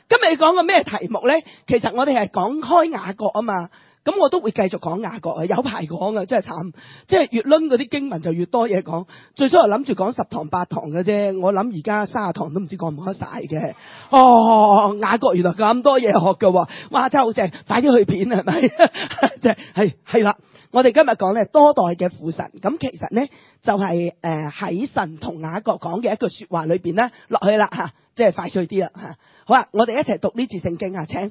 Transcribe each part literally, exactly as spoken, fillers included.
今日你講個咩題目咧？其實我哋係講開雅各啊嘛。咁我都會繼續講雅各啊，有排講啊，真係慘。即係越掄嗰啲經文就越多嘢講。最初係諗住講十堂八堂嘅啫，我諗而家卅堂都唔知講唔講得晒嘅。哦，雅各原來咁多嘢學嘅喎，哇真係好正，快啲去片係咪？即係係係啦。我哋今日講咧多代嘅父神，咁其實咧就係誒喺神同雅各講嘅一句說話裏邊咧落去啦吓，即係快脆啲啦吓。好啦，我哋一齊讀呢節聖經啊，請。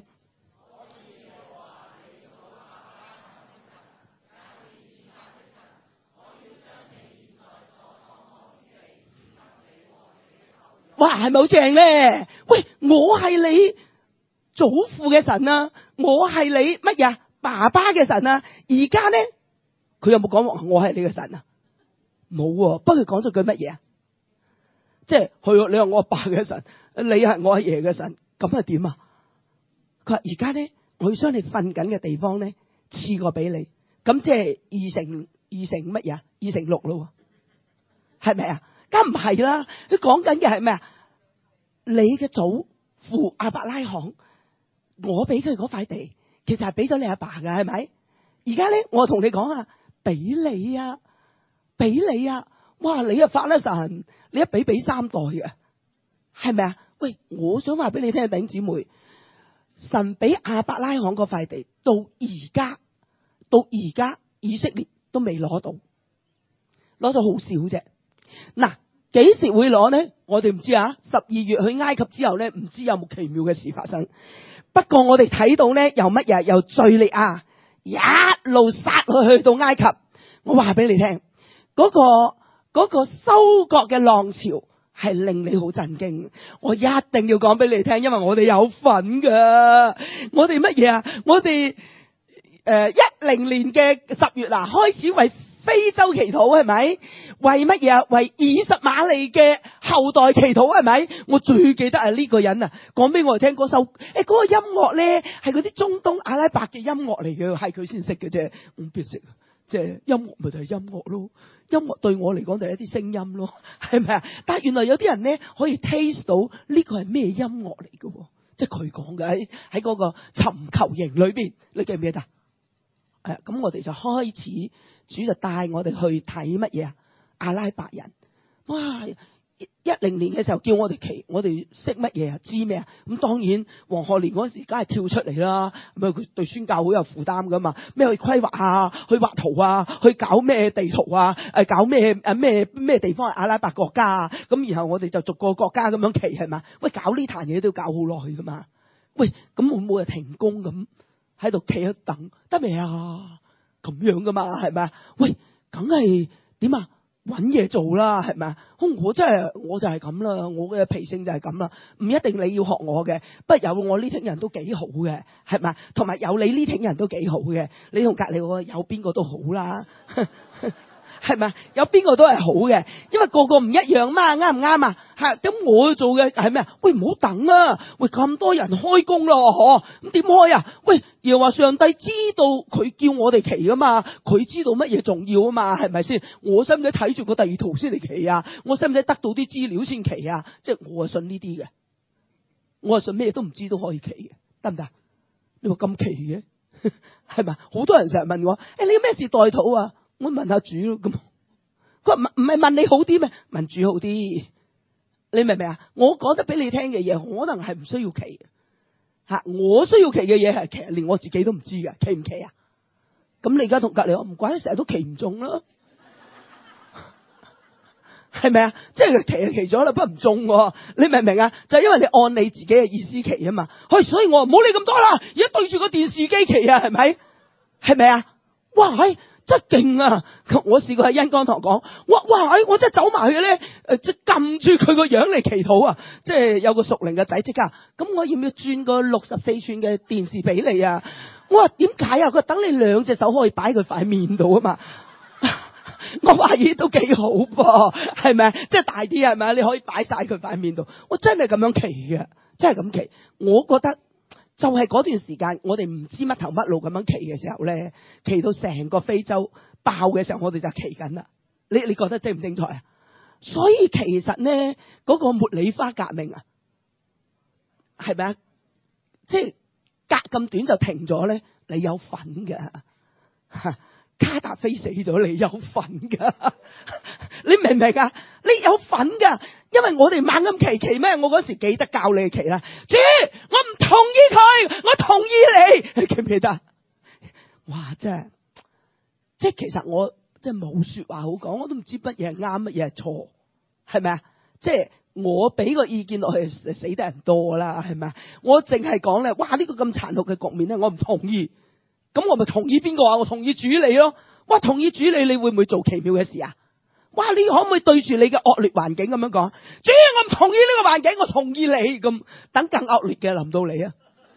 哇，係咪好正咧？喂，我係你祖父嘅神啊，我係你乜嘢爸爸嘅神啊？而家咧，佢有冇講我係你嘅神啊？冇喎，不過佢講咗句乜嘢啊？即係佢，你話我阿爸嘅神，你係我阿爺嘅神，咁係點啊？佢話而家咧，我要將你瞓緊嘅地方咧賜過俾你，咁即係二乘二乘乜嘢啊？二乘六咯，係咪啊？梗唔係啦，佢講緊嘅係咩啊？你嘅祖父亞伯拉罕，我俾佢嗰塊地，其實係俾咗你阿爸㗎，係咪？而家咧，我同你講啊，俾你啊，俾你啊，哇！你啊發啦神，你一俾俾三代嘅，係咪啊？喂，我想話俾你聽，弟兄姊妹，神俾亞伯拉罕嗰塊地，到而家，到而家以色列都未攞到，攞咗好少啫。嗱，幾時會攞呢？我哋唔知啊。十二月去埃及之後呢，唔知有冇奇妙嘅事發生。不過我哋睇到呢，由乜嘢？由敘利亞一路殺去去到埃及。我話俾你聽，嗰個嗰個收割嘅浪潮係令你好震驚。我一定要講俾你聽，因為我哋有份噶。我哋乜嘢啊？我哋誒一零年嘅十月嗱，開始為非洲祈禱，係咪？為乜嘢啊？為以實瑪利嘅後代祈禱，係咪？我最記得係呢個人啊，講俾我哋聽嗰首誒嗰個音樂咧，係嗰啲中東阿拉伯嘅音樂嚟嘅，係佢先識嘅啫，我邊識啊？即係音樂咪就係音樂咯，音樂對我嚟講就係一啲聲音咯，係咪啊？但係原來有啲人咧可以 taste 到呢個係咩音樂嚟嘅，即係佢講嘅喺喺嗰個尋求營裏邊，你記唔記得？誒，咁我哋就開始，主就帶我哋去睇乜嘢啊？阿拉伯人，哇！一零年嘅時候叫我哋祈，我哋識乜嘢啊？知咩啊？咁當然黃學年嗰時梗係跳出嚟啦，咁啊佢對宣教好有負擔噶嘛？咩去規劃啊？去畫圖啊？去搞咩地圖啊？誒，搞咩誒咩咩地方係阿拉伯國家啊？咁然後我哋就逐個國家咁樣祈，係嘛？喂，搞呢壇嘢都要搞好耐噶嘛？喂，咁會唔會係停工咁喺度企一等得未啊？咁樣噶嘛，係咪啊？喂，梗係點啊？搵嘢做啦，係咪啊？我真係我就係咁啦，我嘅脾性就係咁啦，唔一定你要學我嘅，不過有我呢挺人都幾好嘅，係咪？同埋有你呢挺人都幾好嘅，你同隔籬嗰個有邊個都好啦。係咪？有邊個都係好嘅，因為個個唔一樣嘛，啱唔啱啊？係咁我做嘅係咩啊？喂，唔好等啊！喂，咁多人開工咯，嗬？咁點開啊？喂，又話上帝知道佢叫我哋祈噶嘛？佢知道乜嘢重要啊嘛？係咪先？我使唔使睇住個地圖先嚟祈啊？我使唔使得到啲資料先祈啊？即係我係信呢啲嘅，我係信咩都唔知都可以祈嘅，得唔得？你話咁奇嘅，係咪？好多人成日問我，誒、欸，你有咩事代禱啊？我問下主咯，咁佢話唔唔係問你好啲咩？問主好啲，你明唔明啊？我講得俾你聽嘅嘢，可能係唔需要祈嘅吓，我需要祈嘅嘢係其實連我自己都唔知嘅，祈唔祈啊？咁你而家同隔籬我唔怪得成日都祈唔中啦，係咪啊？即係祈就祈咗啦，不過唔中，你明唔明啊？就係因為你按你自己嘅意思祈啊嘛，嘿，所以我唔好理咁多啦，而家對住個電視機祈啊，係咪？係咪啊？哇，係。真係勁啊！我試過喺恩光堂講，哇哇！我真係走埋去咧，誒，即係撳住佢個樣嚟祈禱啊！即係有個屬靈嘅仔即刻，咁我要唔要轉個六十四寸嘅電視俾你啊？我話點解啊？佢話等你兩隻手可以擺佢塊面度啊嘛！我話咦都幾好噃，係咪？即係大啲係咪？你可以擺晒佢塊面度。我真係咁樣祈嘅，真係咁祈。我覺得。就係嗰段時間，我哋唔知乜頭乜路咁樣祈嘅時候咧，祈到成個非洲爆嘅時候，我哋就祈緊啦。你你覺得精唔精彩啊？所以其實咧，嗰個茉莉花革命啊，係咪啊？ 即係隔咁短就停咗咧，你有份噶。卡達菲死咗，你有份噶。你明唔明啊？你有份噶，因為我哋猛咁祈祈咩？我嗰時記得教你祈啦，主，我唔同意佢，我同意你，你記唔記得？哇，真係，即係其實我即係冇說話好講，我都唔知乜嘢係啱，乜嘢係錯，係咪啊？即係我俾個意見落去，死得人多啦，係咪啊？我淨係講咧，哇！呢個咁殘酷嘅局面咧，我唔同意。咁我咪同意邊個啊？我同意主你咯。哇，同意主你，你會唔會做奇妙嘅事啊？哇，你可唔可以對住你嘅惡劣環境咁樣講？主，我唔同意呢個環境，我同意你。咁等更惡劣嘅臨到你啊！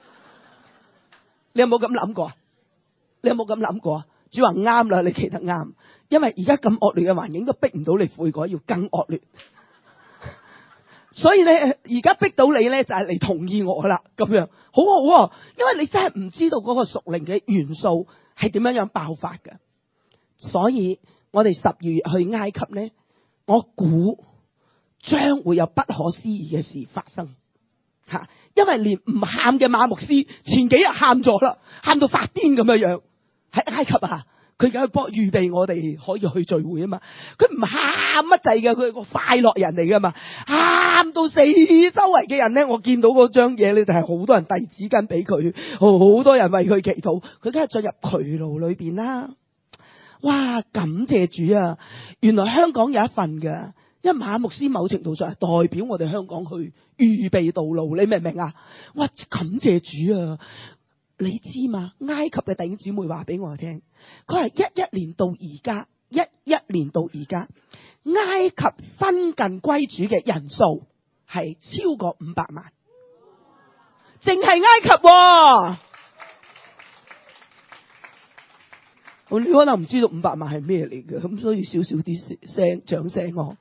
你有冇咁諗過啊？你有冇咁諗過啊？主話啱啦，你企得啱，因為而家咁惡劣嘅環境都逼唔到你悔改，要更惡劣。所以咧，而家逼到你咧，就係嚟同意我啦，咁樣好好啊，因為你真係唔知道嗰個屬靈嘅元素係點樣樣爆發嘅。所以我哋十二月去埃及咧，我估將會有不可思議嘅事發生吓，因為連唔喊嘅馬牧師前幾日喊咗啦，喊到發癲咁樣樣喺埃及啊！佢而家幫預備我哋可以去聚會啊嘛，佢唔喊乜滯嘅，佢係個快樂人嚟噶嘛，喊到四周圍嘅人咧，我見到嗰張嘢咧就係好多人遞紙巾俾佢，好多人為佢祈禱，佢梗係進入渠爐裏邊啦。哇，感謝主啊！原來香港有一份嘅，因為馬牧師某程度上係代表我哋香港去預備道路，你明唔明啊？哇，感謝主啊！你知嘛？埃及嘅弟兄姊妹話俾我聽，佢係一一年到而家，一一年到而家，埃及新近歸主嘅人數係超過五百萬，淨係埃及喎。你可能唔知道五百萬係咩嚟嘅，咁所以少少啲聲掌聲我。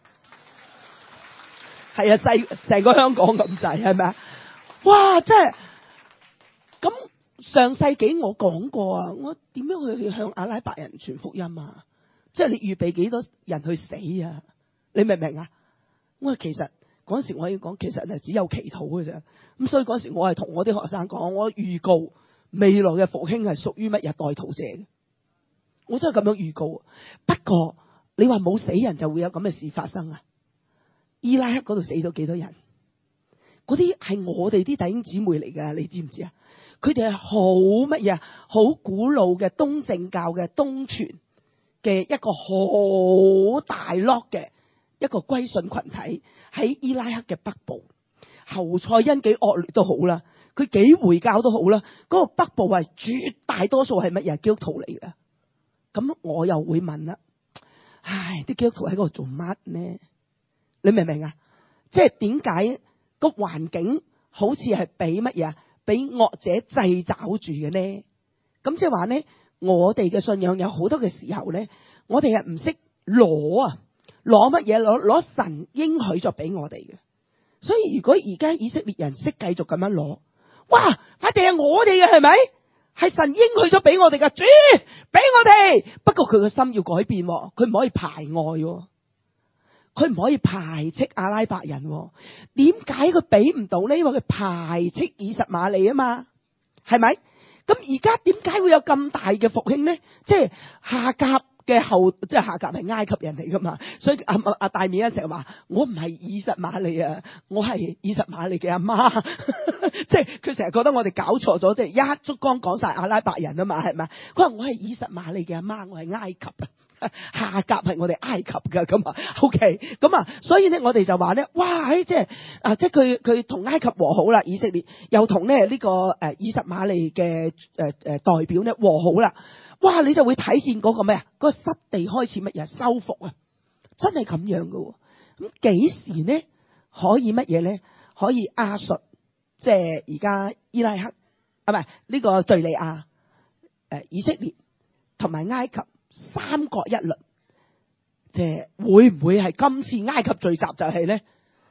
係啊，細成個香港咁滯，係咪啊？哇，真係咁。上世紀我講過啊，我點樣去向阿拉伯人傳福音啊？即係你預備幾多人去死啊？你明唔明啊？我話其實嗰時我已經講，其實係只有祈禱嘅啫。咁所以嗰時我係同我啲學生講，我預告未來嘅復興係屬於乜嘢代禱者嘅。我真係咁樣預告。不過你話冇死人就會有咁嘅事發生啊？伊拉克嗰度死咗幾多人？嗰啲係我哋啲弟兄姊妹嚟㗎，你知唔知啊？佢哋係好乜嘢？好古老嘅東正教嘅東傳嘅一個好大 lock 嘅一個歸信群體，喺伊拉克嘅北部。侯賽因幾惡劣都好啦，佢幾回教都好啦，嗰個北部係絕大多數係乜嘢？基督徒嚟嘅。咁我又會問啦，唉，啲基督徒喺嗰度做乜呢？你明唔明啊？即係點解個環境好似係俾乜嘢？俾惡者掣肘住嘅呢？咁即係話呢，我哋嘅信仰有好多嘅時候呢，我哋係唔識攞啊，攞乜嘢？攞攞神應許咗俾我哋嘅。所以如果而家以色列人識繼續咁樣攞，哇，塊地係我哋嘅，係咪？係神應許咗俾我哋嘅，主俾我哋。不過佢個心要改變，佢唔可以排外。佢唔可以排斥阿拉伯人。點解佢俾唔到呢？因為佢排斥以實瑪利啊嘛，係咪？咁而家點解會有咁大嘅復興呢？即係夏甲嘅後，即係夏甲係埃及人嚟噶嘛，所以阿阿大面成日話我唔係以實瑪利啊，我係以實瑪利嘅阿媽。即係佢成日覺得我哋搞錯咗，即係一竹竿講晒阿拉伯人啊嘛，係咪？佢話我係以實瑪利嘅阿媽，我係埃及啊。夏甲係我哋埃及噶，咁啊 ，OK，咁啊，所以咧我哋就話咧，哇，誒，即係啊，即係佢佢同埃及和好啦，以色列又同咧呢個誒以實瑪利嘅誒誒代表咧和好啦，哇，你就會睇見嗰個咩啊，嗰個失地開始乜嘢修復啊，真係咁樣噶，咁幾時呢可以乜嘢咧？可以亞述，即係而家伊拉克啊，唔係呢個敘利亞，誒以色列同埋埃及。三國一律，即係會唔會係今次埃及聚集就係咧？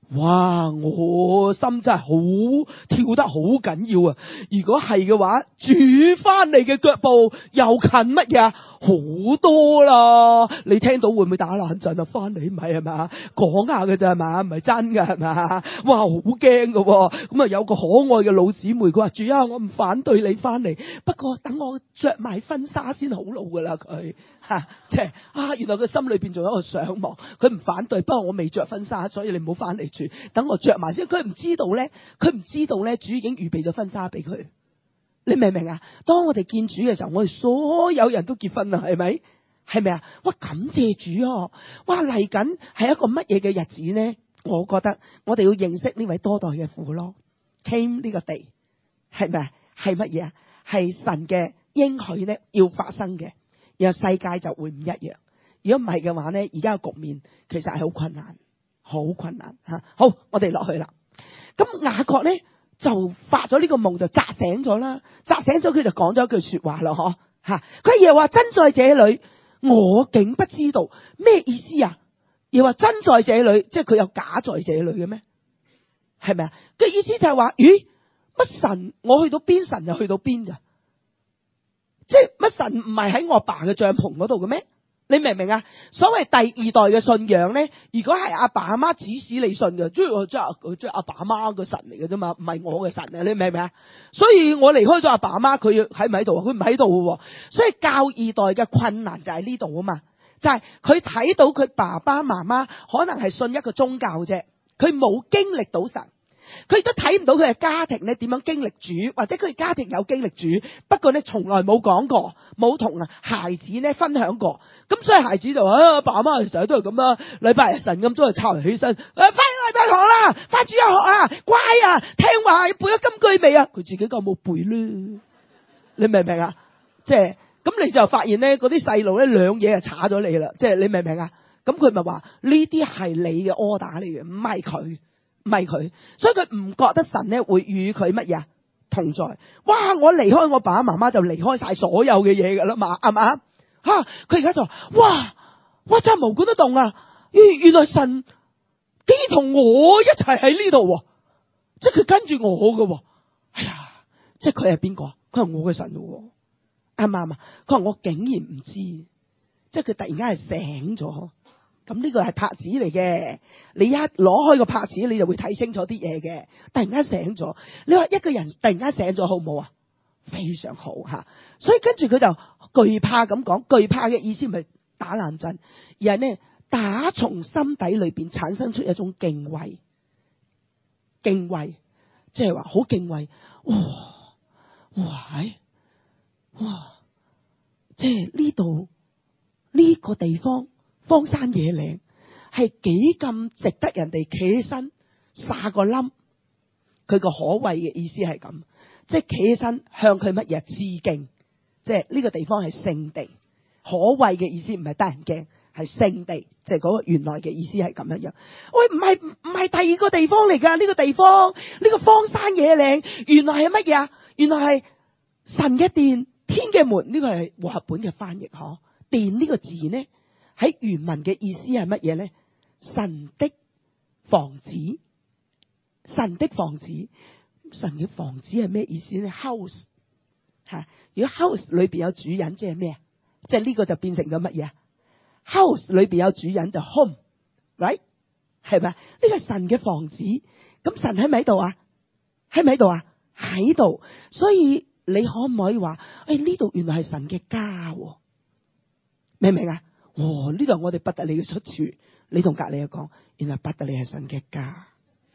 哇！我心真係好跳得好緊要啊！如果係嘅話，主翻嚟嘅腳步又近乜嘢啊？好多啦！你聽到會唔會打冷震啊？翻嚟唔係係嘛？講下嘅咋係嘛？唔係真㗎係嘛？哇！好驚㗎喎！咁啊有個可愛嘅老姊妹，佢話：主啊，我唔反對你翻嚟，不過等我着埋婚紗先好路㗎啦佢嚇，即係啊！原來佢心裏邊仲有一個想望，佢唔反對，不過我未着婚紗，所以你唔好翻嚟住，等我着埋先。佢唔知道咧，佢唔知道咧，主已經預備咗婚紗俾佢。你明唔明啊？當我哋見主嘅時候，我哋所有人都結婚啦，係咪？係咪啊？哇！感謝主啊！哇！嚟緊係一個乜嘢嘅日子呢？我覺得我哋要認識呢位多代嘅父咯。came 呢個地係咪啊？係乜嘢啊？係神嘅應許呢，要發生嘅，然後世界就會唔一樣。如果唔係嘅話呢，而家嘅局面其實係好困難，好困難吓。好，我哋落去啦。咁雅各呢？就發咗呢個夢就扎醒咗啦，扎醒咗佢就講咗一句說話啦，嗬吓，佢又話真在這裏，我竟不知道，咩意思啊？又話真在這裏，即係佢有假在這裏嘅咩？係咪啊？嘅意思就係話，咦，乜神我去到邊，神就去到邊噶？即係乜神唔係喺我爸嘅帳篷嗰度嘅咩？你明唔明啊？所謂第二代嘅信仰咧，如果係阿爸阿媽指使你信嘅，即係我即係即係阿爸阿媽個神嚟嘅啫嘛，唔係我嘅神啊！你明唔明啊？所以我離開咗阿爸阿媽，佢喺唔喺度啊？佢唔喺度嘅，所以教二代嘅困難就喺呢度啊嘛，就係佢睇到佢爸爸媽媽可能係信一個宗教啫，佢冇經歷到神。佢亦都睇唔到佢嘅家庭咧點樣經歷主，或者佢嘅家庭有經歷主，不過咧從來冇講過，冇同啊孩子咧分享過。咁所以孩子就話：啊，爸媽成日都係咁啦，禮拜日神咁早就抄人起身，誒、啊，翻禮拜堂啦，翻主日學啊，乖啊，聽話，背咗金句未啊？佢自己夠冇背咧，你明唔明啊？即係咁，你就發現咧嗰啲細路咧兩嘢就查咗你啦，即係你明唔明啊？咁佢咪話呢啲係你嘅 order 嚟嘅，唔係佢。唔係佢，所以佢唔覺得神咧會與佢乜嘢同在。哇！我離開我爸爸媽媽就離開晒所有嘅嘢噶啦嘛，係嘛？吓，佢而家就話：哇！哇！真係毛管都動啊！原來神竟然同我一齊喺呢度，即係佢跟住我嘅。哎呀！即係佢係邊個？佢係我嘅神咯，啱唔啱啊？佢話我竟然唔知，即係佢突然間係醒咗。咁呢個係拍子嚟嘅，你一攞開個拍子，你就會睇清楚啲嘢嘅。突然間醒咗，你話一個人突然間醒咗好唔好啊？非常好吓，所以跟住佢就懼怕咁講，懼怕嘅意思唔係打冷震，而係呢打從心底裏邊產生出一種敬畏，敬畏，即係話好敬畏，哇哇哇，即係呢度呢個地方。荒山野嶺係幾咁值得人哋企起身撒個冧，佢個可畏嘅意思係咁，即係企起身向佢乜嘢致敬，即係呢個地方係聖地。可畏嘅意思唔係得人驚，係聖地，即係嗰個原來嘅意思係咁樣樣。喂，唔係唔係第二個地方嚟噶，呢個地方呢個荒山野嶺原來係乜嘢啊？原來係神嘅殿，天嘅門。呢個係和合本嘅翻譯嗬。殿呢個字呢？喺原文嘅意思係乜嘢咧？神的房子，神的房子，神嘅房子係咩意思咧 ？house 吓，如果 house 裏邊有主人，即係咩啊？即係呢個就變成咗乜嘢啊 ？house 裏邊有主人就 home，right 係咪？呢個係神嘅房子，咁神喺咪喺度啊？喺咪喺度啊？喺度，所以你可唔可以話，誒呢度原來係神嘅家，明唔明啊？哦，呢度我哋伯特利嘅出處，你同隔籬嘅講，原來伯特利係神嘅家，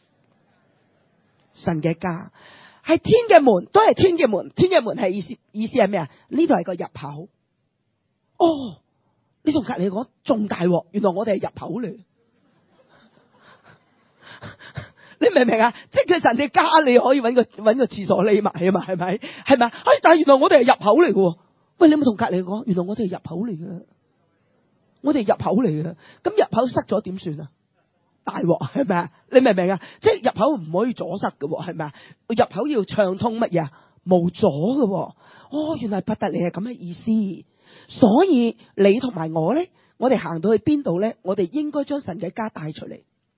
神嘅家係天嘅門，都係天嘅門，天嘅門係意思意思係咩啊？呢度係個入口。哦，你同隔籬講仲大鑊，原來我哋係入口嚟，你明唔明啊？即係佢神嘅家，你可以搵個搵個廁所匿埋啊嘛，係咪？係咪？哎，但係原來我哋係入口嚟嘅，喂，你有冇同隔籬講？原來我哋係入口嚟嘅。我哋入口嚟嘅，咁入口塞咗點算啊？大鑊係咪啊？你明唔明啊？即係入口唔可以阻塞嘅，係咪啊？入口要暢通乜嘢啊？無阻嘅。哦，原來伯特利係咁嘅意思。所以你同埋我咧，我哋行到去邊度咧？我哋應該將神嘅家帶出嚟。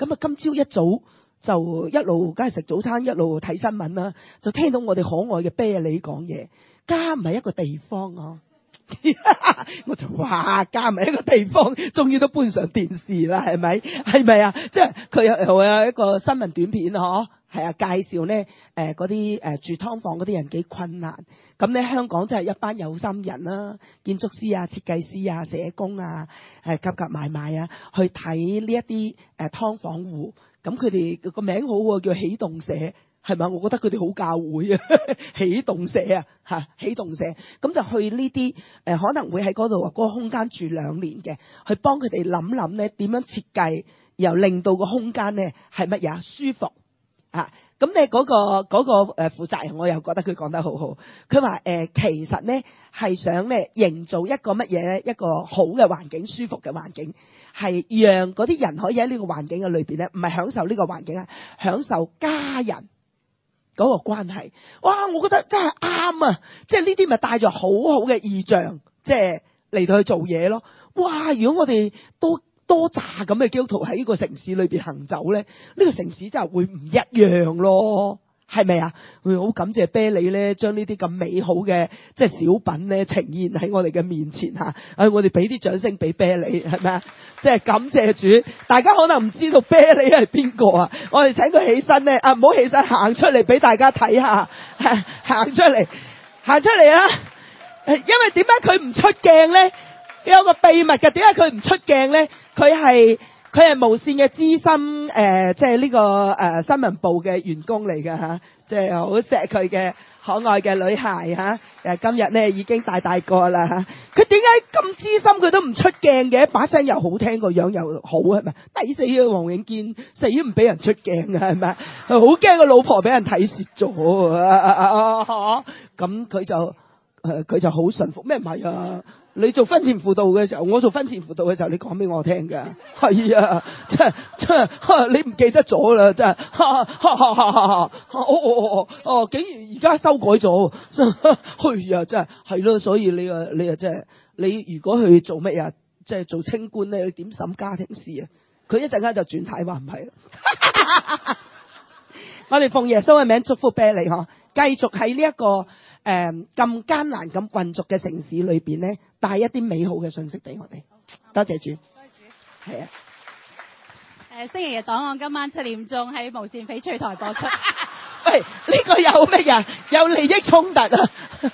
咁啊，今朝一早就一路梗係食早餐，一路睇新聞啦，就聽到我哋可愛嘅啤梨講嘢。家唔係一個地方啊！我就話家唔係一個地方，終於都搬上電視啦，係咪？係咪啊？即係佢有有一個新聞短片嗬，係啊，介紹咧誒嗰啲誒住劏房嗰啲人幾困難。咁咧香港真係一班有心人啦，建築師啊、設計師啊、社工啊，誒夾夾埋埋啊，去睇呢一啲誒劏房戶。咁佢哋個名好喎，叫起動社。係咪？我覺得佢哋好教會啊，起動社啊，吓起動社，咁就去呢啲誒，可能會喺嗰度嗰個空間住兩年嘅，去幫佢哋諗諗咧點樣設計，又令到個空間咧係乜嘢舒服啊？咁咧嗰個嗰個誒負責人，我又覺得佢講得好好。佢話誒，其實咧係想咧營造一個乜嘢咧，一個好嘅環境，舒服嘅環境，係讓嗰啲人可以喺呢個環境嘅裏邊咧，唔係享受呢個環境啊，享受家人嗰個關係。哇！我覺得真係啱啊！即係呢啲咪帶咗好好嘅意象，即係嚟到去做嘢咯。哇！如果我哋多多扎咁嘅基督徒喺呢個城市裏邊行走咧，呢個城市真係會唔一樣咯。係咪啊？好感謝啤梨咧，將呢啲咁美好嘅即係小品咧呈現喺我哋嘅面前吓。誒，我哋俾啲掌聲俾啤梨，係咪啊？即係感謝主。大家可能唔知道啤梨係邊個啊？我哋請佢起身咧，啊唔好起身，行出嚟俾大家睇下，行出嚟，行出嚟啊！因為點解佢唔出鏡咧？有個秘密嘅，點解佢唔出鏡咧？佢係。佢係無線嘅資深誒，即係呢個誒、呃、新聞部嘅員工嚟嘅嚇，即係好錫佢嘅可愛嘅女孩嚇。誒、啊、今日咧已經大大個啦嚇。佢點解咁資深佢都唔出鏡嘅？把聲又好聽，個樣又好，係咪？抵死啊！黃永堅死都唔俾人出鏡嘅係咪？好驚個老婆俾人睇蝕咗啊！咁佢就誒佢、呃、就好順服咩？唔係啊！你做婚前輔導嘅時候，我做婚前輔導嘅時候，你講俾我聽㗎。係啊，真係真係，你唔記得咗啦，真係。哈哈哈哈哈！哦哦哦哦，竟然而家修改咗，係啊，真係係咯。所以你啊，你啊，真係你如果去做乜嘢，即係做清官咧，你點審家庭事啊？佢一陣間就轉態話唔係啦。我哋奉耶穌嘅名祝福啤梨嗬，繼續喺呢一個。誒，咁艱難咁混濁嘅城市裏邊咧，帶一啲美好嘅信息俾我哋。多謝主，多謝主，係啊。 誒，星期日檔案今晚七點鐘喺無線翡翠台播出。 喂，呢個有乜嘢？有利益衝突啊！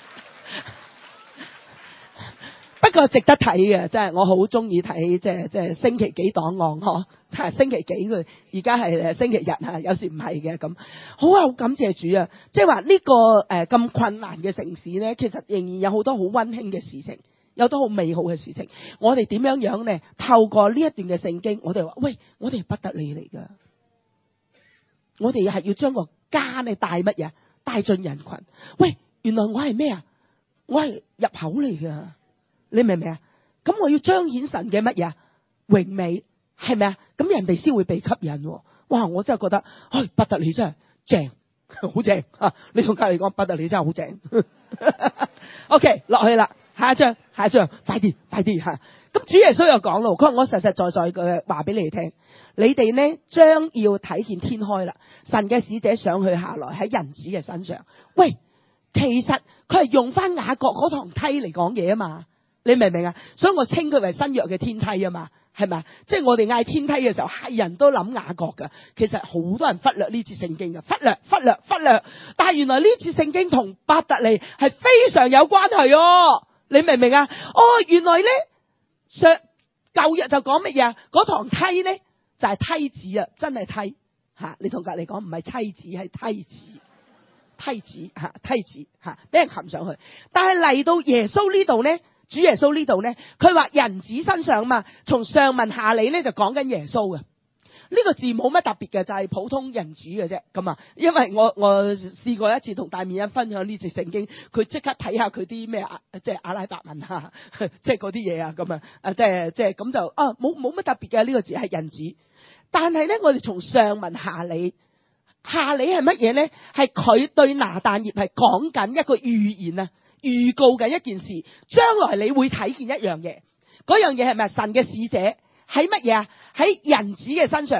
不過值得睇嘅，真係我好中意睇，即係即係星期幾檔案嗬，係星期幾佢而家係誒星期日吓，有時唔係嘅咁。好啊，好感謝主啊！即係話呢個誒咁困難嘅城市咧，其實仍然有好多好溫馨嘅事情，有好多好美好嘅事情。我哋點樣樣咧？透過呢一段嘅聖經，我哋話喂，我哋係不得了嚟噶，我哋係要將個家咧帶乜嘢？帶進人群。喂，原來我係咩啊？我係入口嚟噶。你明唔明啊？咁我要彰顯神嘅乜嘢榮美，係咪啊？咁人哋先會被吸引。哇！我真係覺得，唉、哎，不得了，真係正，好正啊！你同隔籬講不得了，真係好正。OK， 落去啦，下一張，下一張，快啲，快啲吓！咁主耶穌又講咯，佢話我實實在在嘅話俾你哋聽，你哋呢將要睇見天開啦，神嘅使者上去下來喺人子嘅身上。喂，其實佢係用翻雅各嗰堂梯嚟講嘢啊嘛。你明唔明啊？所以我稱佢為新約嘅天梯啊嘛，係咪？即係我哋嗌天梯嘅時候，係人都諗雅各噶。其實好多人忽略呢節聖經噶，忽略、忽略、忽略。但係原來呢節聖經同伯特利係非常有關係哦。你明唔明啊？哦，原來咧上舊日就講乜嘢？嗰堂梯咧就係、是、梯子啊，真係梯吓。你同隔籬講唔係妻子，係梯子。梯子吓，梯子吓，俾人擒上去。但係嚟到耶穌呢度咧。主耶穌呢度咧，佢話人子身上嘛，從上文下理咧就講緊耶穌嘅。呢、這個字冇乜特別嘅，就係、是、普通人子嘅啫。咁啊，因為我我試過一次同大面人分享呢節聖經，佢即刻睇下佢啲咩啊，即係阿拉伯文啊，即係嗰啲嘢啊，咁啊，啊即係即係咁就啊冇冇乜特別嘅呢、這個字係人子。但係咧，我哋從上文下理，下理係乜嘢咧？係佢對拿但業係講緊一個預言啊。預告緊一件事，將來你會睇見一樣嘢，嗰樣嘢係咪神嘅使者喺乜嘢啊？喺人子嘅身上，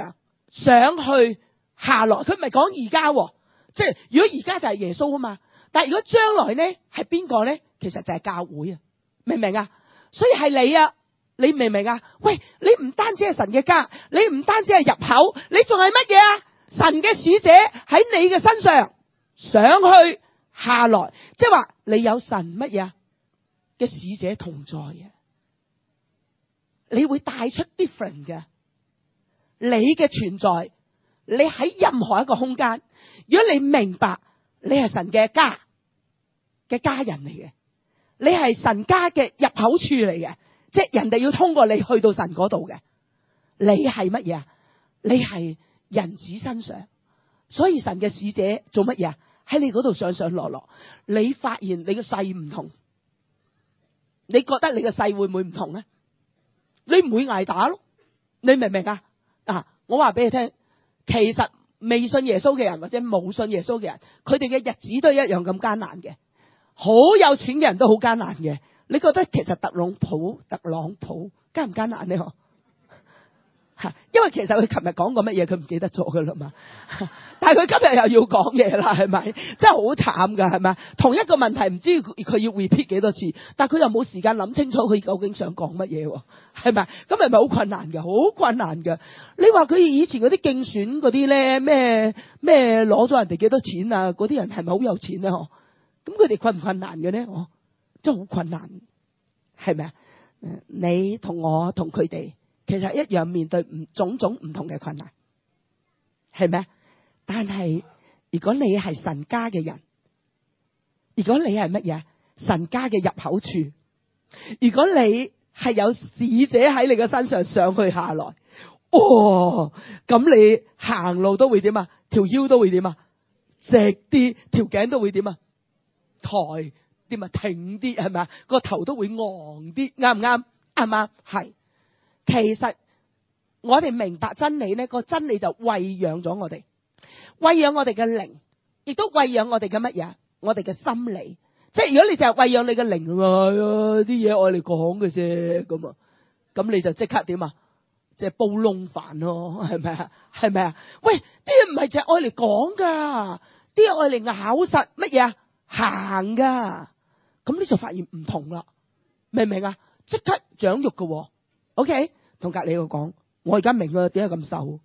上去下來，佢唔係講而家，即係如果而家就係耶穌啊嘛，但係如果將來呢係邊個呢？其實就係教會啊，明唔明啊？所以係你啊，你明唔明啊？喂，你唔單止係神嘅家，你唔單止係入口，你仲係乜嘢啊？神嘅使者喺你嘅身上上去下來，即係話你有神乜嘢啊嘅使者同在嘅，你會帶出 different 嘅，你嘅存在，你喺任何一個空間，如果你明白你係神嘅家嘅家人嚟嘅，你係神家嘅入口處嚟嘅，即係人哋要通過你去到神嗰度嘅，你係乜嘢啊？你係人子身上，所以神嘅使者做乜嘢啊？喺你嗰度上上落落，你發現你嘅勢唔同，你覺得你嘅勢會唔會唔同咧？你唔會挨打咯，你明唔明啊？啊，我話俾你聽，其實未信耶穌嘅人或者冇信耶穌嘅人，佢哋嘅日子都係一樣咁艱難嘅，好有錢嘅人都好艱難嘅。你覺得其實特朗普特朗普艱唔艱難呢？嗬？因為其實佢琴日講過乜嘢，佢唔記得咗噶啦嘛。但係佢今日又要講嘢啦，係咪？真係好慘噶，係咪？同一個問題唔知佢要 repeat 幾多次，但係佢又冇時間諗清楚佢究竟想講乜嘢，係咪？咁係咪好困難嘅？好困難嘅。你話佢以前嗰啲競選嗰啲咧，咩咩攞咗人哋幾多錢啊？嗰啲人係咪好有錢咧？嗬？咁佢哋困唔困難嘅咧？哦，真係好困難，係咪啊？你同我同佢哋。其實一樣面對唔種種唔同嘅困難，係咪？但係如果你係神家嘅人，如果你係乜嘢？神家嘅入口處，如果你係有使者喺你嘅身上上去下來，哦，咁你行路都會點啊？條腰都會點啊？直啲，條頸都會點啊？抬點啊？挺啲，係咪啊？個頭都會昂啲，啱唔啱？啱唔啱？係。其實我哋明白真理呢，個真理就餵養咗我哋，餵養我哋嘅靈，亦都餵養我哋嘅乜嘢？我哋嘅心理。即係如果你就係餵養你嘅靈，啲嘢愛嚟講嘅啫，咁啊，咁你就即刻點啊？即係煲窿飯咯，係咪啊？係咪啊？喂，啲嘢唔係就係愛嚟講噶，啲嘢愛嚟咬實乜嘢啊？行噶，咁你就發現唔同啦，明唔明啊？即刻長肉噶。OK， 同隔籬個講，我而家明啦，點解咁瘦？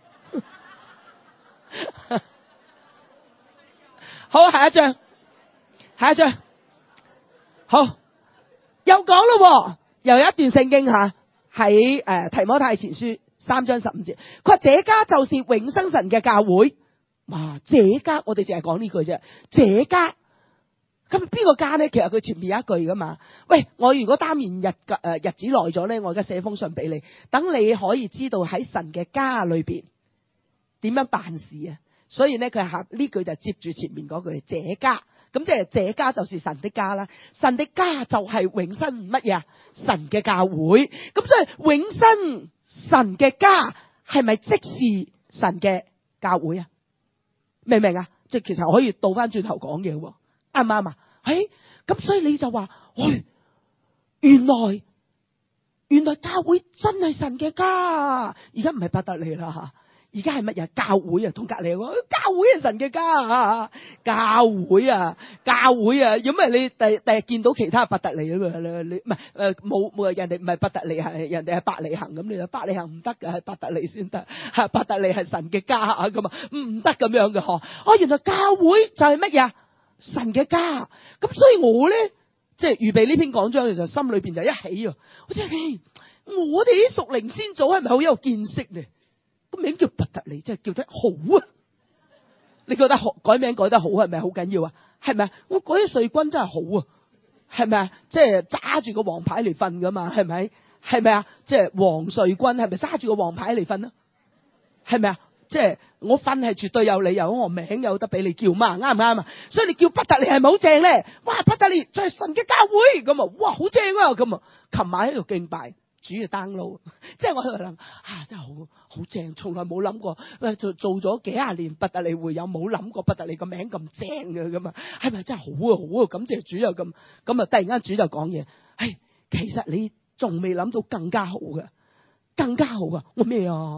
好，下一張，下一張，好，又講咯，又有一段聖經吓，喺誒提摩太前書三章十五節，佢話這家就是永生神嘅教會。哇，這家我哋淨係講呢句啫，這家。咁邊個家咧？其實佢前面有一句噶嘛。喂，我如果擔任日誒、呃、日子耐咗咧，我而家寫封信俾你，等你可以知道喺神嘅家裏邊點樣辦事啊。所以咧，佢下呢句就接住前面嗰句，這家。咁即係這家就是神的家啦。神的家就係永生乜嘢啊？神嘅教會。咁所以永生神嘅家係咪即是神嘅教會啊？明唔明啊？即係其實可以倒翻轉頭講嘢喎。啱唔啱啊？誒，咁所以你就話，喂，原來原來教會真係神嘅家，而家唔係伯特利啦吓，而家係乜嘢？教會啊，同隔籬講，教會係神嘅家啊，教會啊，教會啊，因為你第第日見到其他伯特利啊嘛，你你唔係誒冇冇人哋唔係伯特利，係人哋係伯利恆咁，你就伯利恆唔得㗎，係伯特利先得，係伯特利係神嘅家啊，咁啊唔得咁樣嘅嗬。哦，原來教會就係乜嘢？神嘅家。咁所以我咧即係預備呢篇講章嘅時候，心裏邊就一起啊！我真係，我哋啲屬靈先祖係咪好有見識咧？個名叫伯特利，真係叫得好啊！你覺得好改名改得好係咪好緊要啊？係咪啊？我改咗瑞君真係好啊！係咪啊？即係揸住個王牌嚟瞓噶嘛？係咪？係咪啊？即係黃瑞君係咪揸住個王牌嚟瞓啊？係咪啊？即係我瞓係絕對有理由，我名有得俾你叫嘛，啱唔啱啊？所以你叫伯特利係咪好正咧？哇，伯特利就係神嘅教會咁啊！哇，好正啊！咁啊，琴晚喺度敬拜，主要 download， 即係我喺度諗啊，真係好好正，從來冇諗過，喂，做做咗幾廿年伯特利會友，冇諗過伯特利個名咁正嘅咁啊，係咪真係好啊好啊？感謝主又咁，咁啊突然間主就講嘢，係其實你仲未諗到更加好嘅，更加好啊！我咩啊？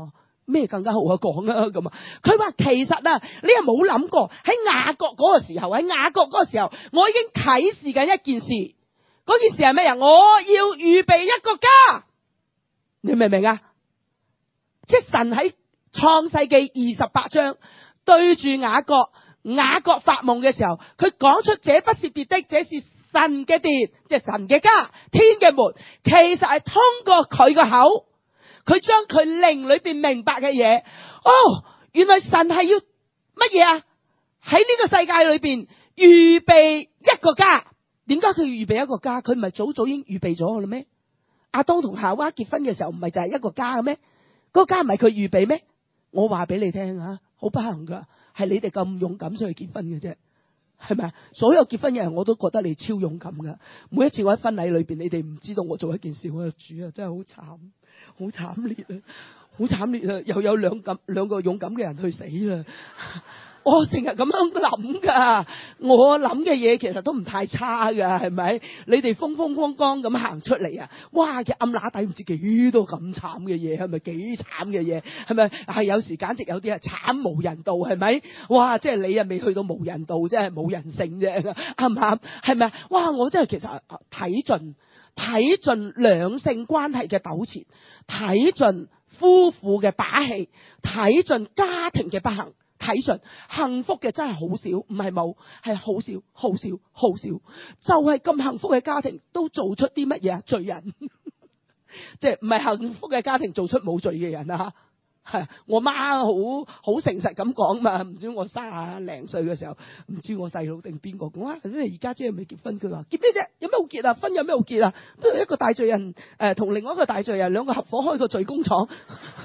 咩更加好啊？講啊咁啊！佢話其實啊，你係冇諗過喺雅各嗰個時候，喺雅各嗰個時候，我已經啟示緊一件事。嗰件事係咩啊？我要預備一個家。你明唔明啊？即係神喺創世記二十八章對住雅各，雅各發夢嘅時候，佢講出這不是別的，這是神嘅殿，即係神嘅家，天嘅門。其實係通過佢個口。佢將佢靈裏邊明白嘅嘢，哦，原來神係要乜嘢啊？喺呢個世界裏邊預備一個家。點解佢要預備一個家？佢唔係早早已經預備咗啦咩？亞當同夏娃結婚嘅時候唔係就係一個家嘅咩？嗰個家唔係佢預備咩？我話俾你聽啊，好不幸噶，係你哋咁勇敢出去結婚嘅啫，係咪？所有結婚嘅人我都覺得你超勇敢噶。每一次我喺婚禮裏邊，你哋唔知道我做一件事，我就主啊，真係好慘。好慘烈啊！好慘烈啊！又有兩咁兩個勇敢嘅人去死啦！我成日咁樣諗噶，我諗嘅嘢其實都唔太差噶，係咪？你哋風風光光咁行出嚟啊！哇！嘅暗乸底唔知幾多咁慘嘅嘢，係咪幾慘嘅嘢？係咪？係有時簡直有啲係慘無人道，係咪？哇！即係你啊未去到無人道，即係冇人性啫，啱唔啱？係咪啊？哇！我真係其實睇盡。睇盡兩性關係嘅糾纏，睇盡夫婦嘅把戲，睇盡家庭嘅不幸，睇盡幸福嘅真係好少，唔係冇，係好少，好少，好少。就係咁幸福嘅家庭都做出啲乜嘢啊？罪人，即係唔係幸福嘅家庭做出冇罪嘅人啊？係我媽好好誠實咁講嘛，唔知我卅零歲嘅時候，唔知我細佬定邊個講啊？因為而家姐未結婚，佢話結咩啫？有咩好結啊？婚有咩好結啊？都係一個大罪人誒，同、呃、另外一個大罪人兩個合夥開個罪工廠，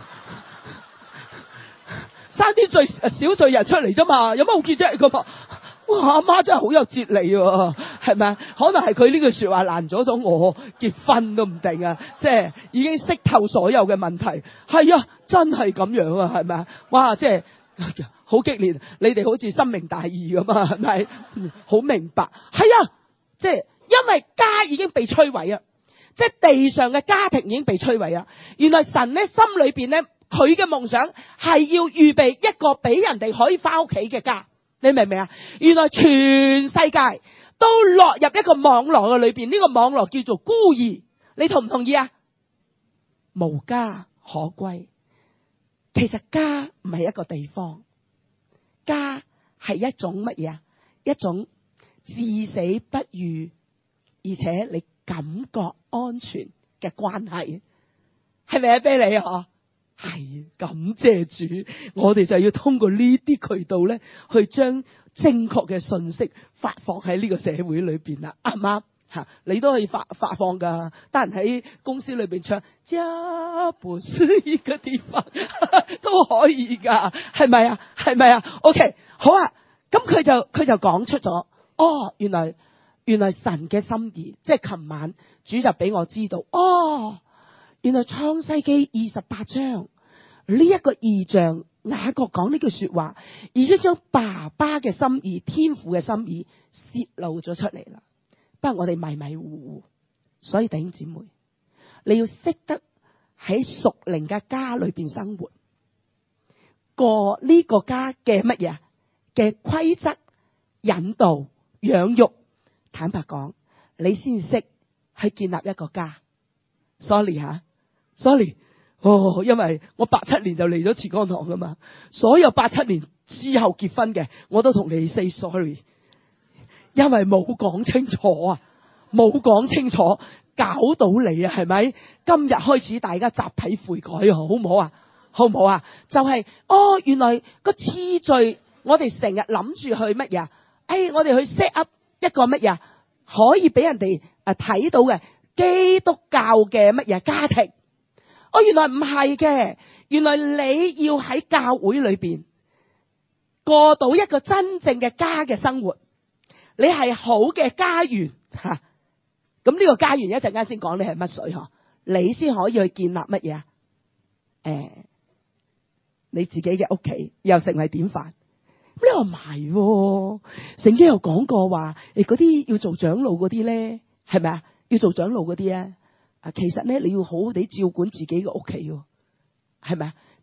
生啲罪小罪人出嚟啫嘛，有咩好結啫？咁啊！哇！阿媽真係好有哲理喎，係咪啊？可能係佢呢句說話難咗咗我結婚都唔定啊！即係已經識透所有嘅問題，係啊，真係咁樣啊，係咪啊？哇！即係好激烈，你哋好似深明大義咁啊，係咪？好明白，係啊！即係因為家已經被摧毀啊，即係地上嘅家庭已經被摧毀啊。原來神咧心裏邊咧，佢嘅夢想係要預備一個俾人哋可以翻屋企嘅家。你明唔明啊？原來全世界都落入一個網絡嘅裏邊，呢、這個網絡叫做孤兒。你同唔同意啊？無家可歸。其實家唔係一個地方，家係一種乜嘢啊？一種至死不渝，而且你感覺安全嘅關係，係咪啊？俾你嗬？係，感謝主，我哋就要通過呢啲渠道咧，去將正確嘅信息發放喺呢個社會裏邊啦，啱唔啱？吓，你都可以發發放噶，得人喺公司裏邊唱家不是一個地方都可以噶，係咪啊？係咪啊 ？OK， 好啊，咁佢就佢就講出咗，哦，原來原來神嘅心意，即係琴晚主就俾我知道，哦。原來創世記二十八章呢一個異象，雅各講呢句說話，已經將爸爸嘅心意、天父嘅心意泄露咗出嚟啦。不過我哋迷迷糊糊，所以弟兄姊妹，你要識得喺屬靈嘅家裏邊生活，過呢個家嘅乜嘢嘅規則、引導、養育。坦白講，你先識去建立一個家。Sorry 吓。Sorry， 哦，因為我八七年就嚟咗慈光堂噶嘛，所有八七年之後結婚嘅，我都同你 say sorry， 因為冇講清楚啊，冇講清楚，搞到你啊，係咪？今日開始大家集體悔改啊，好唔好啊？好唔好啊？就係、是、哦，原來個次序，我哋成日諗住去乜嘢？誒，我哋去 set up 一個乜嘢可以俾人哋誒睇到嘅基督教嘅乜嘢家庭。哦，原來唔係嘅，原來你要喺教會裏邊過到一個真正嘅家嘅生活，你係好嘅家園吓。咁呢個家園一陣間先講你係乜水嗬，你先可以去建立乜嘢啊？誒、呃，你自己嘅屋企又成為典範。咁你話唔係，聖經又講過話，誒嗰啲要做長老嗰啲咧，係咪啊？要做長老嗰啲啊？啊，其實咧你要好好地照管自己嘅屋企，係咪啊？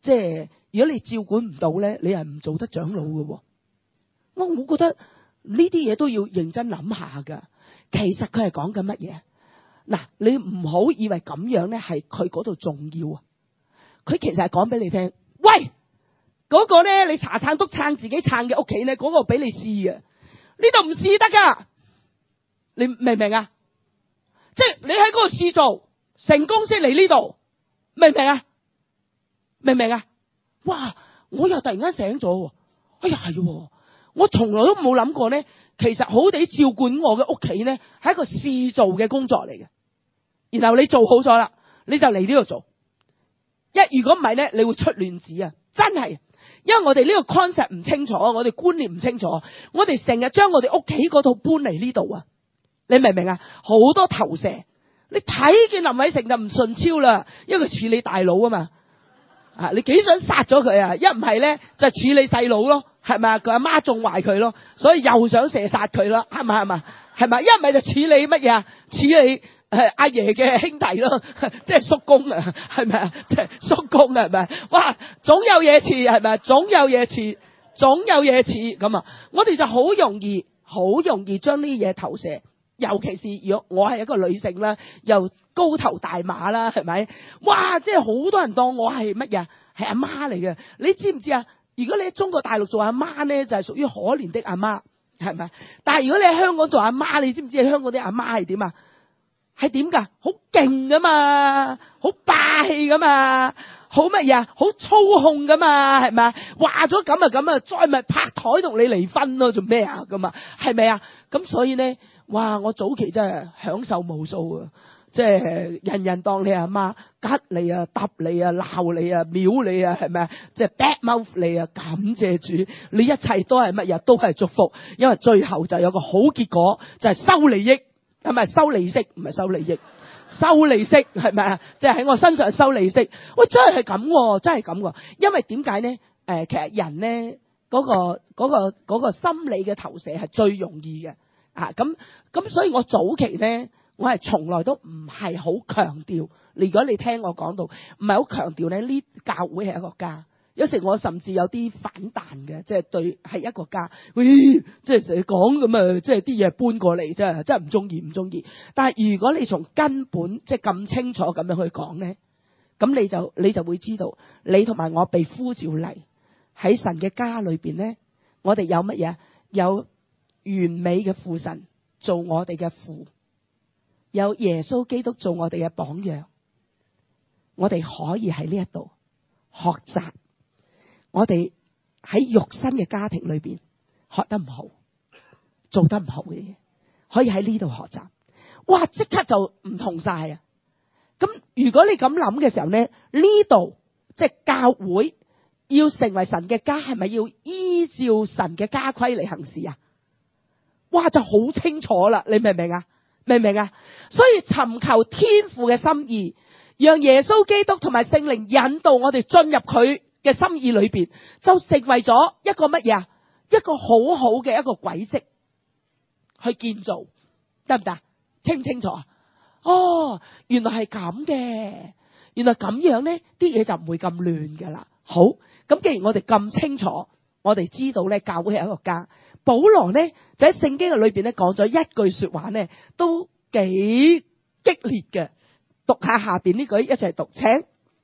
即係如果你照管唔到咧，你係唔做得長老嘅。我我覺得呢啲嘢都要認真諗下噶。其實佢係講緊乜嘢？嗱，你唔好以為咁樣咧係佢嗰度重要啊。佢其實係講俾你聽，喂，嗰個咧你查撐督撐自己撐嘅屋企咧，嗰個俾你試嘅，呢度唔試得噶。你明唔明啊？即係你喺嗰度試做成功先嚟呢度，明唔明啊？明唔明啊？哇！我又突然間醒咗，哎呀係，我從來都冇諗過咧。其實好地照管我嘅屋企咧，係一個試做嘅工作嚟嘅。然後你做好咗啦，你就嚟呢度做。一如果唔係咧，你會出亂子啊！真係，因為我哋呢個 concept 唔清楚，我哋觀念唔清楚，我哋成日將我哋屋企嗰套搬嚟呢度啊！你明唔明啊？好多投射，你睇見林偉成就唔順超啦，因為佢處理大佬啊嘛。啊！你幾想殺咗佢啊？一唔係咧就處理細佬咯，係咪啊？佢阿媽縱壞佢咯，所以又想射殺佢咯，係咪係咪？係咪？一唔係就處理乜嘢啊？處理誒阿爺嘅兄弟咯，即係叔公啊，係咪啊？即係叔公啊，係咪？哇！總有嘢似係咪？總有嘢似，總有嘢似咁啊！我哋就好容易，好容易將呢啲嘢投射。尤其是如果我係一個女性啦，又高頭大馬啦，係咪？哇！即係好多人當我係乜嘢？係阿媽嚟嘅。你知唔知啊？如果你喺中國大陸做阿媽咧，就係屬於可憐的阿媽，係咪？但係如果你喺香港做阿媽，你知唔知香港啲阿媽係點啊？係點噶？好勁噶嘛，好霸氣噶嘛，好乜嘢啊？好操控噶嘛，係咪？話咗咁啊咁啊，再咪拍台同你離婚咯，做咩啊？咁啊，係咪啊？咁所以咧。哇！我早期真係享受無數啊，即係人人當你阿媽，吉你啊、揼你啊、鬧你啊、秒你啊，係咪啊？即係 bad mouth 你啊，感謝主，你一切都係乜嘢？都係祝福，因為最後就有個好結果，就係收利益，係咪收利息？唔係收利益，收利息係咪啊？即係喺我身上收利息。喂，真係係咁，真係咁。因為點解咧？誒，其實人咧嗰個嗰個嗰個心理嘅投射係最容易嘅。啊，咁咁，所以我早期咧，我係從來都唔係好強調。如果你聽我講到，唔係好強調咧，呢教會係一個家。有時我甚至有啲反彈嘅，即係對係一個家。喂，即係成日講咁啊，即係啲嘢搬過嚟，真係真係唔中意，唔中意。但係如果你從根本即係咁清楚咁樣去講咧，咁你就你就會知道，你同埋我被呼召嚟喺神嘅家裏邊咧，我哋有乜嘢？有完美嘅父神做我哋嘅父，有耶穌基督做我哋嘅榜樣，我哋可以喺呢一度學習，我哋喺肉身嘅家庭裏邊學得唔好，做得唔好嘅嘢，可以喺呢度學習。哇！即刻就唔同晒啊！咁如果你咁諗嘅時候咧，呢度即係教會要成為神嘅家，係咪要依照神嘅家規嚟行事啊？哇，就好清楚啦，你明唔明啊？明唔明啊？所以尋求天父嘅心意，讓耶穌基督同埋聖靈引導我哋進入佢嘅心意裏邊，就成為咗一個乜嘢啊？一個好好嘅一個軌跡去建造，得唔得？清唔清楚啊？哦，原來係咁嘅，原來咁樣咧，啲嘢就唔會咁亂噶啦。好，咁既然我哋咁清楚，我哋知道咧，教會係一個家。保羅咧就喺聖經嘅裏邊咧講咗一句說話咧，都幾激烈嘅。讀下下邊呢句，一齊讀，請。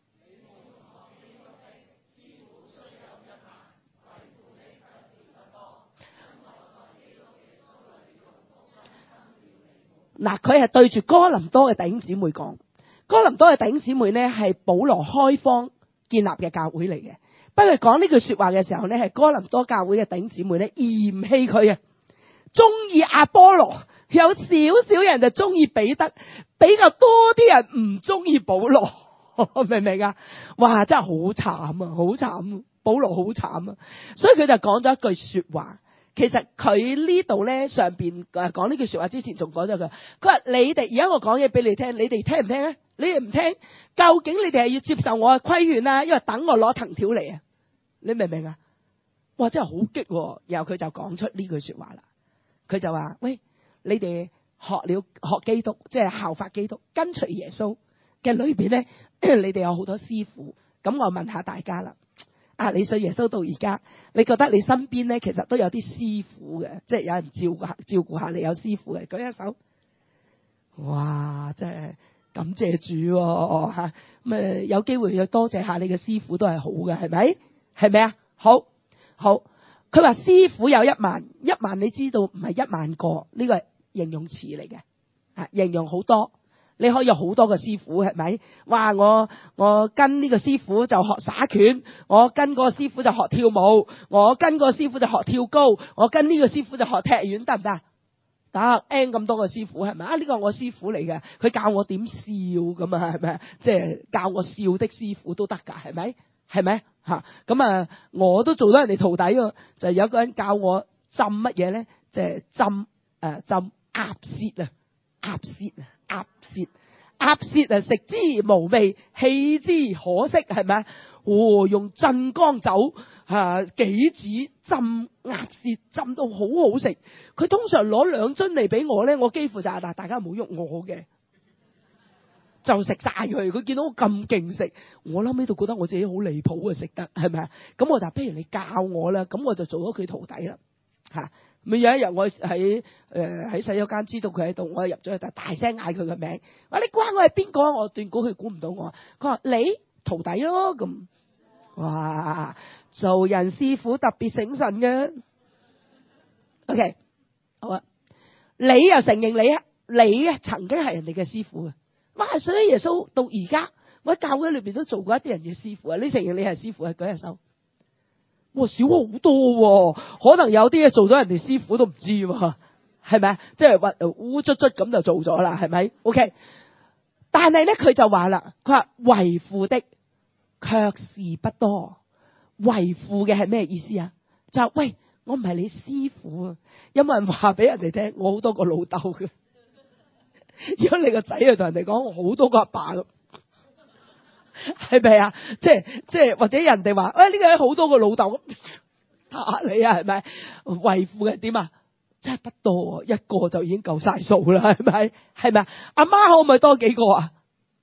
嗱，佢係對住哥林多嘅弟兄姊妹講，哥林多嘅弟兄姊妹咧係保羅開荒建立嘅教會嚟嘅。不過講呢句說話嘅時候咧，係哥林多教會嘅弟兄姊妹咧嫌棄佢啊，中意阿波羅，有少少人就中意彼得，比較多啲人唔中意保羅，明唔明啊？哇，真係好慘啊，好慘啊！保羅好慘啊，所以佢就講咗一句說話。其實佢呢度咧上邊誒講呢句說話之前仲講咗佢，佢話你哋而家我講嘢俾你聽，你哋聽唔聽啊？你哋唔聽，究竟你哋係要接受我嘅規勸啊，因為等我攞藤條嚟啊？你明唔明啊？哇，真係好激喎！然後佢就講出呢句說話啦。佢就話：喂，你哋學了學基督，即係效法基督，跟隨耶穌嘅裏邊咧，你哋有好多師傅， 咁我問下大家啦，啊，你信耶穌到而家，你覺得你身邊咧其實都有啲師傅嘅，即係有人照顧下照顧下你有師傅嘅，舉一手。哇，真係感謝主喎嚇，咁誒有機會要多謝下你嘅師傅都係好嘅，係咪？係咪啊？好，好。佢話師傅有一萬，一萬你知道唔係一萬個，呢個係形容詞嚟嘅，啊，形容好多。你可以有好多個師傅，係咪？哇！我我跟呢個師傅就學耍拳，我跟嗰個師傅就學跳舞，我跟嗰個師傅就學跳高，我跟呢個師傅就學踢遠，得唔得？得 N 咁多個師傅係咪啊？呢個係我師傅嚟嘅，佢教我點笑咁啊，係咪？即係教我笑的師傅都得㗎，係咪？係咪嚇？咁啊，我都做咗人哋徒弟喎，就係有個人教我浸乜嘢咧？即係浸誒浸鴨舌啊，鴨舌啊。鴨舌，鴨舌啊！食之無味，棄之可惜，係咪啊？哦，用鎮江酒啊，杞子浸鴨舌，浸到好好食。佢通常攞兩樽嚟俾我咧，我幾乎就係嗱，大家唔好喐我嘅，就食晒佢。佢見到我咁勁食，我諗喺度覺得我自己好離譜啊，食得係咪啊？咁我就不如你教我啦，咁我就做咗佢徒弟啦，吓、啊。咪有一日我喺誒喺洗手間知道佢喺度，我入咗去，大大聲嗌佢嘅名，話你估我係邊個？我斷估佢估唔到我。佢話你徒弟咯咁，哇！做人師傅特別醒神嘅。OK， 好啊，你又承認你啊，你啊曾經係人哋嘅師傅嘅。哇！所以耶穌到而家，我喺教會裏邊都做過一啲人嘅師傅啊。你承認你係師傅啊？舉下手。哇，少好多喎，可能有啲嘢做咗人哋師傅都唔知喎，係咪啊？即係話烏卒卒咁就做咗啦，係咪 ？OK， 但係咧佢就話啦，佢話為父的卻是不多，為父嘅係咩意思啊？就係喂，我唔係你師傅啊，有冇人話俾人哋聽我好多個老豆嘅？如果你個仔去同人哋講我好多個阿爸咁。係咪啊？即係即係或者人哋話，喂，呢個好多個老豆打你啊，係咪？為父嘅點啊？真係不多，一個就已經夠晒數啦，係咪？係咪啊？阿媽可唔可以多幾個啊？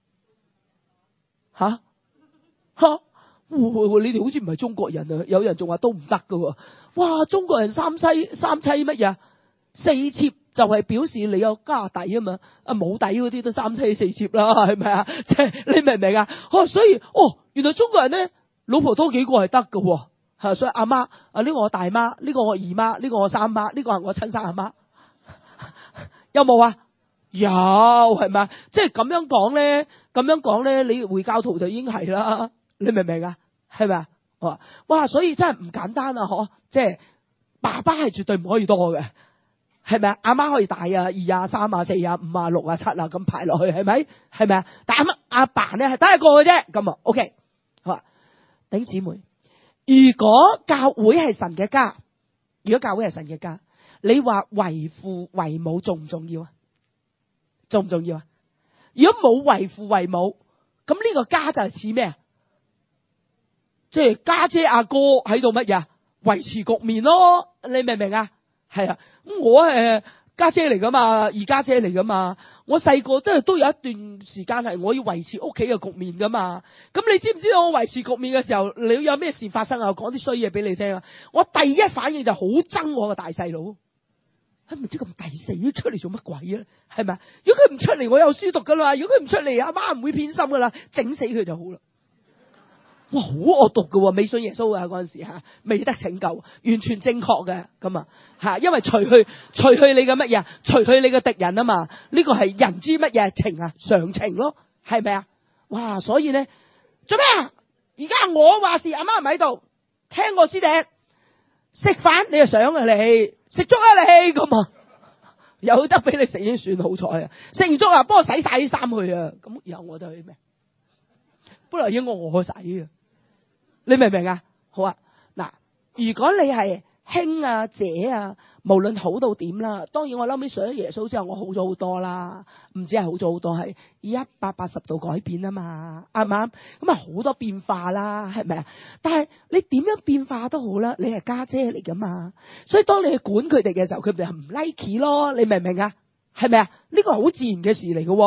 吓吓，你哋好似唔係中國人啊？有人仲話都唔得噶。哇！中國人三妻三妻乜嘢？四妾就係表示你有家底啊嘛，啊冇底嗰啲都三妻四妾啦，係咪啊？即係你明唔明啊？哦，所以哦，原來中國人咧老婆多幾個係得噶，吓，所以阿媽啊，呢個我大媽，呢個我二媽，呢個我三媽，呢個係我親生阿媽，有冇啊？有，係咪啊？即係咁樣講咧，咁樣講咧，你回教徒就已經係啦，你明唔明啊？係咪啊？哇哇，所以真係唔簡單啊！嗬，即係爸爸係絕對唔可以多嘅。係咪啊？阿媽可以大啊，二啊、三啊、四啊、五啊、六啊、七啊咁排落去，係咪？係咪啊？但阿媽阿爸咧係得一個嘅啫，咁啊 OK。好啊，弟兄姊妹，如果教會係神嘅家，如果教會係神嘅家，你話為父為母重唔重要啊？重唔重要啊？如果冇為父為母，咁呢個家就係似咩啊？即係家姐阿哥喺度乜嘢？維持局面咯，你明唔明啊？係啊，咁我誒家姐嚟噶嘛，二家姐嚟噶嘛，我細個真係都有一段時間係我要維持屋企嘅局面噶嘛。咁你知唔知道我維持局面嘅時候，你有咩事發生啊？我講啲衰嘢俾你聽啊！我第一反應就好憎我個大細佬，佢唔知咁抵死出嚟做乜鬼啊？係咪？如果佢唔出嚟，我有書讀噶啦；如果佢唔出嚟，阿媽唔會偏心噶啦，整死佢就好啦。哇，好惡毒噶，未信耶穌啊嗰陣時吓，未得拯救，完全正確嘅咁啊吓，因為除去除去你嘅乜嘢，除去你嘅敵人啊嘛，呢個係人之乜嘢情啊，常情咯，係咪啊？哇，所以咧做咩啊？而家我話事，阿媽唔喺度，聽我支笛，食飯你就想啊你，食粥啊你咁啊，有得俾你食已經算好彩啊！食完粥啊，幫我洗晒啲衫去啊，咁然後我就去咩？本來應該我洗啊。你明唔明啊？好啊，嗱，如果你係兄啊姐啊，無論好到點啦，當然我諗起上咗耶穌之後，我好咗好多啦，唔止係好咗好多，係一百八十度改變啊嘛，啱唔啱？咁啊好多變化啦，係咪啊？但係你點樣變化都好啦，你係家姐嚟噶嘛，所以當你去管佢哋嘅時候，佢哋係唔 like 咯，你明唔明啊？係咪啊？呢個係好自然嘅事嚟嘅。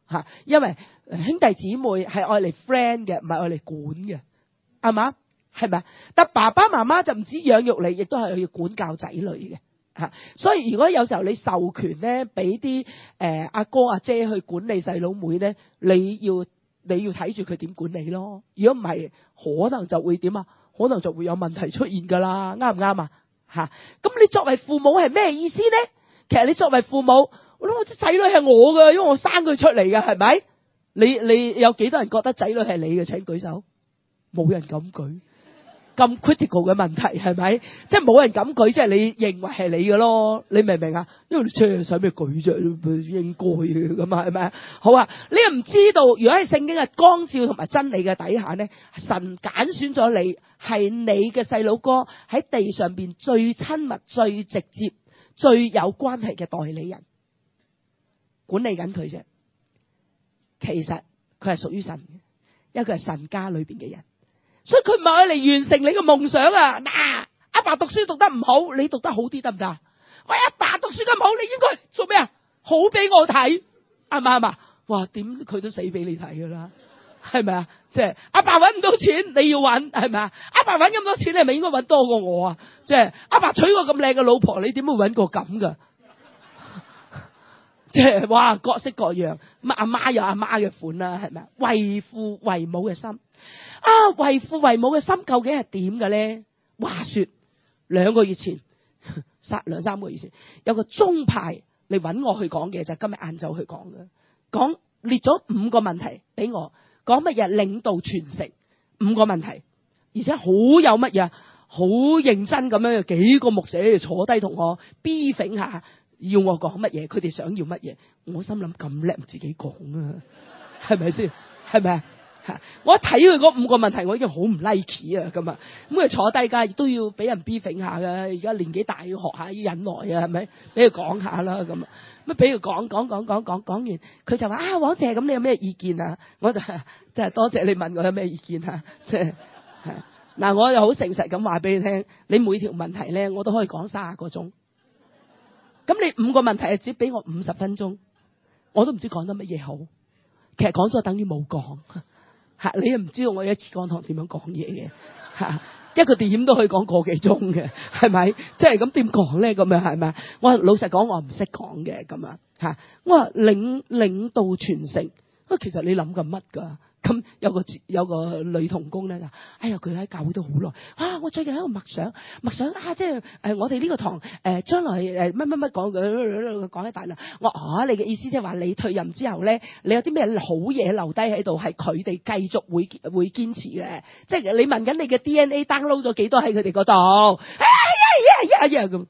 吓，因為兄弟姊妹係愛嚟 friend 嘅，唔係愛嚟管嘅，係嘛？係咪？但爸爸媽媽就唔止養育你，亦都係要管教仔女嘅吓。所以如果有時候你授權咧，俾啲誒阿哥阿姐去管理細佬妹咧，你要你要睇住佢點管理咯。如果唔係，可能就會點啊？可能就會有問題出現噶啦，啱唔啱啊？吓，咁你作為父母係咩意思咧？其實你作為父母，我諗我啲仔女係我噶，因為我生佢出嚟噶，係咪？你你有幾多人覺得仔女係你嘅？請舉手。冇人敢舉。咁 critical 嘅問題係咪？即係冇人敢舉，即係你認為係你嘅咯？你明唔明啊？因為你車使咩舉啫？應該嘅咁啊，係咪？好啊，你又唔知道，如果喺聖經嘅光照同埋真理嘅底下咧，神揀選咗你，係你嘅細佬哥喺地上邊最親密、最直接、最有關係嘅代理人，管理緊佢啫。其實佢係屬於神嘅，因為佢係神家裏邊嘅人。所以佢唔係愛嚟完成你嘅夢想啊！嗱，阿爸讀書讀得唔好，你讀得好啲得唔得？喂，阿爸讀書咁好，你應該做咩啊？好俾我睇，係咪係嘛？哇，點佢都死俾你睇噶啦，係咪啊？即係阿爸搵唔到錢，你要搵，係咪啊？阿爸搵咁多錢，你係咪應該搵多過我啊？即係阿爸娶個咁靚嘅老婆，你點會搵個咁噶？即係哇，各式各樣，咁阿媽有阿媽嘅款啦，係咪啊？為父為母嘅心。啊，為父為母嘅心究竟係點嘅咧？話說兩個月前，三兩三個月前，有個中派嚟搵我去講嘅，就係今日晏晝去講嘅，講列咗五個問題俾我，講乜嘢領導傳承五個問題，而且好有乜嘢，好認真咁樣，有幾個牧者坐低同我 briefing 下，要我講乜嘢，佢哋想要乜嘢，我心諗咁叻，自己講啊，係咪先？係咪啊？我一睇佢嗰五個問題，我已經好唔 like 啊，咁啊，咁佢坐低噶，亦都要俾人 briefing 下噶。而家年紀大，要學下要忍耐啊，係咪？俾佢講下啦，咁啊，咁俾佢講講講講講講完，佢就話啊，黃姐，咁你有咩意見啊？我就即係多謝你問我有咩意見啊，即係嗱，我又好誠實咁話俾你聽，你每條問題咧，我都可以講卅個鐘。咁你五個問題只俾我五十分鐘，我都唔知講得乜嘢好。其實講咗等於冇講。吓，你又唔知道我一次講堂點樣講嘢嘅吓，一個點都可以講個幾鐘嘅，係咪？即係咁點講咧？咁樣係咪？我老實講，我唔識講嘅咁啊吓。我話領領導傳承，啊，其實你諗緊乜噶？咁有個有個女童工咧就，哎呀，佢喺教會都好耐啊！我最近喺度默想默想啊，即係誒我哋呢個堂誒將來誒乜乜乜講嘅講一大輪。我啊，你嘅意思即係話你退任之後咧，你有啲咩好嘢留低喺度，係佢哋繼續會會堅持嘅。即係你問緊你嘅 D N A download 咗幾多喺佢哋嗰度？哎呀呀呀呀咁，